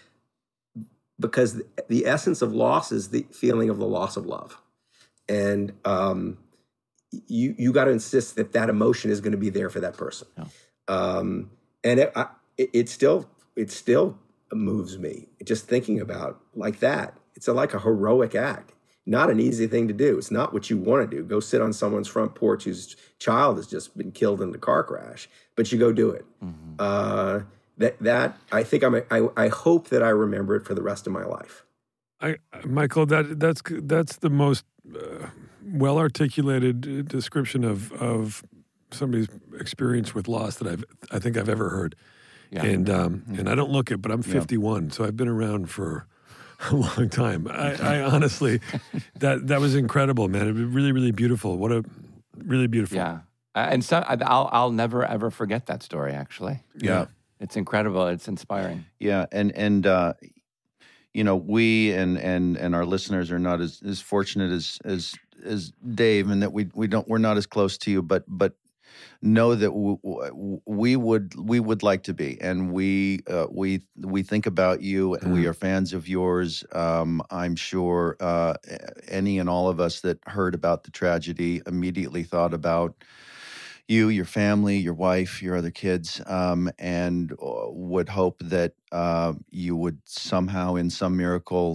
because the essence of loss is the feeling of the loss of love. And um, you you got to insist that that emotion is going to be there for that person. Yeah. Um, and it, I, it, it still it still moves me. Just thinking about like that. It's a, like a heroic act. Not an easy thing to do. It's not what you want to do. Go sit on someone's front porch whose child has just been killed in the car crash, but you go do it. Mm-hmm. Uh, that that I think I'm. A, I I hope that I remember it for the rest of my life. I Michael, that that's that's the most uh, well articulated description of of somebody's experience with loss that I've I think I've ever heard. Yeah. And um, mm-hmm. and I don't look it, but I'm fifty-one, yeah. so I've been around for a long time. I, I honestly, that that was incredible, man. It was really, really beautiful. What a really beautiful. Yeah, uh, and so I'll I'll never ever forget that story. Actually, yeah, it's incredible. It's inspiring. Yeah, and and uh, you know, we and and and our listeners are not as, as fortunate as as as Dave, and that we we don't we're not as close to you, but but. know that w- we would we would like to be, and we uh, we we think about you, and mm. we are fans of yours. Um, I'm sure uh, any and all of us that heard about the tragedy immediately thought about you, your family, your wife, your other kids, um, and would hope that uh, you would somehow, in some miracle,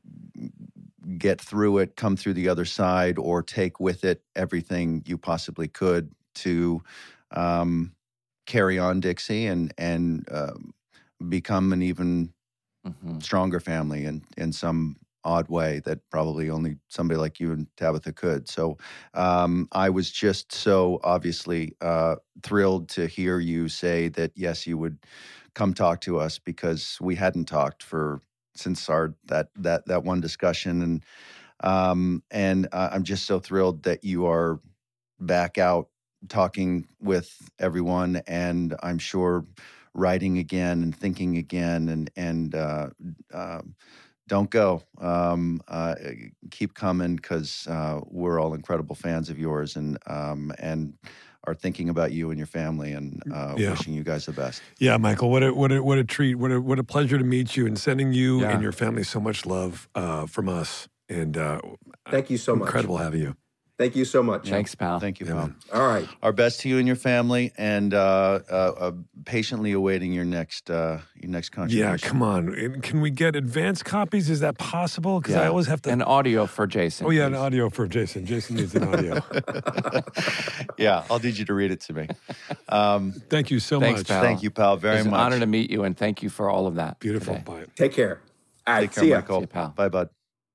get through it, come through the other side, or take with it everything you possibly could to um, carry on Dixie and and uh, become an even mm-hmm. stronger family in, in some odd way that probably only somebody like you and Tabitha could. So um, I was just so obviously uh, thrilled to hear you say that, yes, you would come talk to us, because we hadn't talked for since our that that that one discussion. And um, and uh, I'm just so thrilled that you are back out talking with everyone, and I'm sure writing again and thinking again, and and uh, uh, don't go. Um, uh, keep coming, because uh, we're all incredible fans of yours, and um, and are thinking about you and your family, and uh, Yeah. wishing you guys the best. Yeah, Michael, what a what a what a treat, what a what a pleasure to meet you, and sending you Yeah. and your family so much love uh, from us. And uh, Thank you so much. incredible having you. Thank you so much. pal. Thank you, pal. All right. Our best to you and your family, and uh, uh, uh, patiently awaiting your next uh, your next contribution. Yeah, come on. And can we get advance copies? Is that possible? Because I Yeah. always have to. An audio for Jason. Oh yeah, an audio for Jason. Jason needs an audio. Yeah, I'll need you to read it to me. Um, Thank you so Thanks, much. pal. Thank you, pal, very It was much. an honor to meet you, and thank you for all of that. Beautiful. today. Bye. Take care. All right. Take care, See ya. Michael. See you, pal. Bye, bud.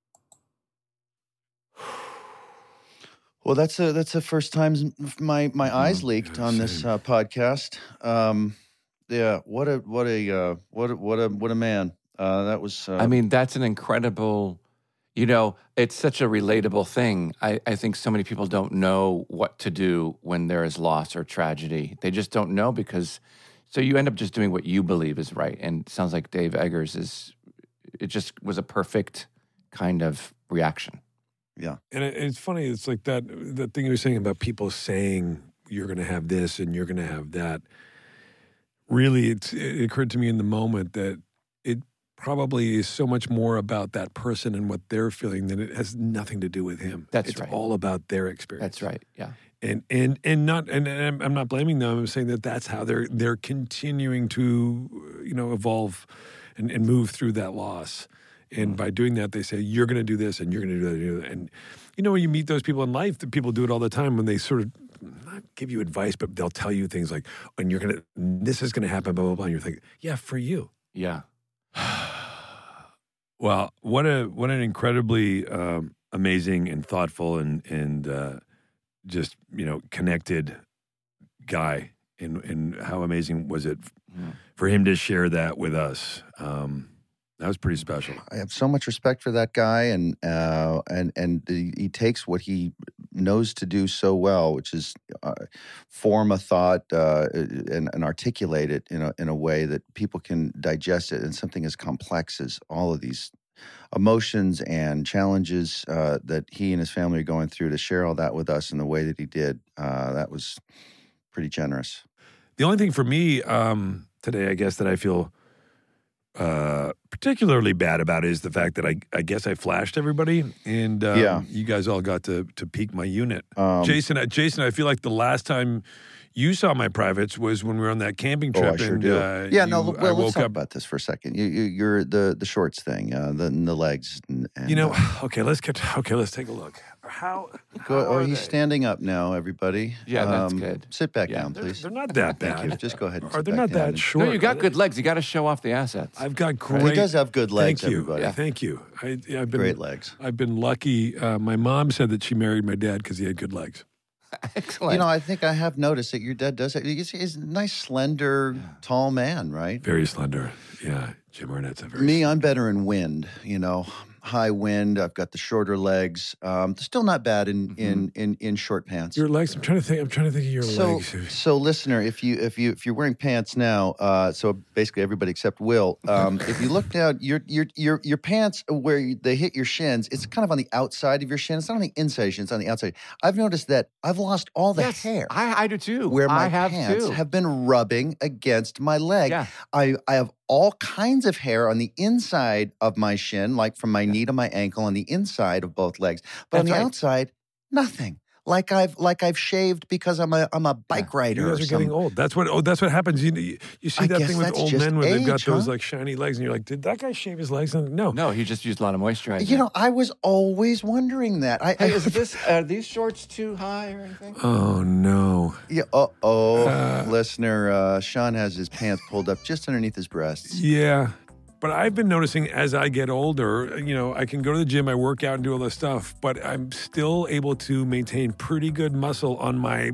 Well, that's a that's the first time my my eyes leaked on this uh, podcast. Um, yeah, what a what a uh, what a, what a what a man. Uh, that was. Uh, I mean, that's an incredible, you know, it's such a relatable thing. I, I think so many people don't know what to do when there is loss or tragedy. They just don't know because, so you end up just doing what you believe is right. And it sounds like Dave Eggers is, it just was a perfect kind of reaction. Yeah. And it, it's funny. It's like that that thing you were saying about people saying you're going to have this and you're going to have that. Really, it's, it occurred to me in the moment that it probably is so much more about that person and what they're feeling than it has nothing to do with him. That's it's right. all about their experience. That's right. Yeah. And and and not and, and I'm- I'm not blaming them. I'm saying that that's how they're they're continuing to you know evolve and, and move through that loss. And by doing that, they say you're going to do this and you're going to do that, do that. And you know when you meet those people in life, the people do it all the time when they sort of not give you advice, but they'll tell you things like, "And you're going to this is going to happen," blah blah blah. And you're thinking, "Yeah, for you." Yeah. Well, what a what an incredibly um, amazing and thoughtful and and uh, just you know connected guy, and and how amazing was it Yeah. for him to share that with us? Um, that was pretty special. I have so much respect for that guy, and uh, and and he, he takes what he knows to do so well, which is uh, form a thought uh, and, and articulate it in a in a way that people can digest it, and something as complex as all of these emotions and challenges uh, that he and his family are going through. To share all that with us in the way that he did, uh, that was pretty generous. The only thing for me um, today, I guess, that I feel uh, particularly bad about is the fact that I, I guess I flashed everybody, and um, Yeah. you guys all got to to peek my unit. Um, Jason, uh, Jason, I feel like the last time you saw my privates was when we were on that camping Oh, trip. I sure and, do. Uh, yeah, you, no. I Well, let's woke talk up. about this for a second. You, you, you're the the shorts thing, uh, the the legs. And, and, You know, uh, okay, let's get. Okay, let's take a look. How? Go, how oh, are he's they? standing up now, everybody. Yeah, that's Um, good. Sit back Yeah. down, They're, please. they're not that Thank bad. you. Just go ahead and Are sit they back not down that and- short? No, you got good legs. You got to show off the assets. I've got great. He does have good legs, Thank you. everybody. Yeah, thank you. I, I've been Great legs. I've been lucky. Uh, my mom said that she married my dad because he had good legs. Excellent. You know, I think I have noticed that your dad does it. He's, he's a nice, slender, tall man, right? Very slender. Yeah, Jim Arnett's a very. Me, I'm better in wind, you know, high wind. I've got the shorter legs. Um, still not bad in, in, in, in short pants. Your legs. I'm trying to think. I'm trying to think of your so, legs. so listener, if you if you if you're wearing pants now, uh, so basically everybody except Will, um, if you look down, your your your your pants where you, they hit your shins, it's kind of on the outside of your shin. It's not on the inside of your shin. It's on the outside. I've noticed that I've lost all the Yes, hair. I, I do too. Where my I have pants too. have been rubbing against my leg. Yeah. I, I have all kinds of hair on the inside of my shin, like from my knee to my ankle on the inside of both legs. But on That's the right. outside, nothing. Like I've like I've shaved because I'm a I'm a bike rider. You guys or are getting some- old. That's what. Oh, that's what happens. You you, you see I that guess thing with that's old just men where they've got age, those huh? like shiny legs, and you're like, did that guy shave his legs? And no, No, he just used a lot of moisturizer. You know, I was always wondering that. I, Hey, I is this are these shorts too high or anything? Oh no. yeah. Uh oh, Uh, listener. Uh, Sean has his pants pulled up just underneath his breasts. Yeah. But I've been noticing as I get older, you know, I can go to the gym, I work out and do all this stuff, but I'm still able to maintain pretty good muscle on my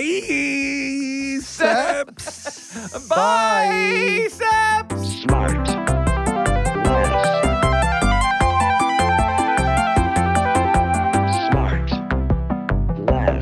biceps. Biceps. Smart. Less. Smart. Less.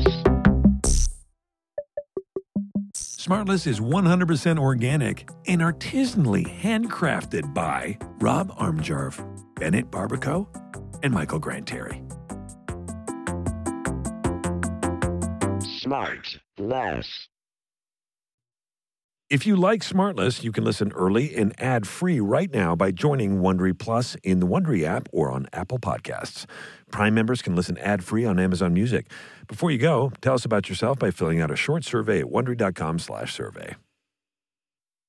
Smartless is one hundred percent organic and artisanally handcrafted by Rob Armjarv, Bennett Barbaco, and Michael Grant Terry. Smartless. If you like Smartless, you can listen early and ad-free right now by joining Wondery Plus in the Wondery app or on Apple Podcasts. Prime members can listen ad-free on Amazon Music. Before you go, tell us about yourself by filling out a short survey at Wondery dot com slash survey.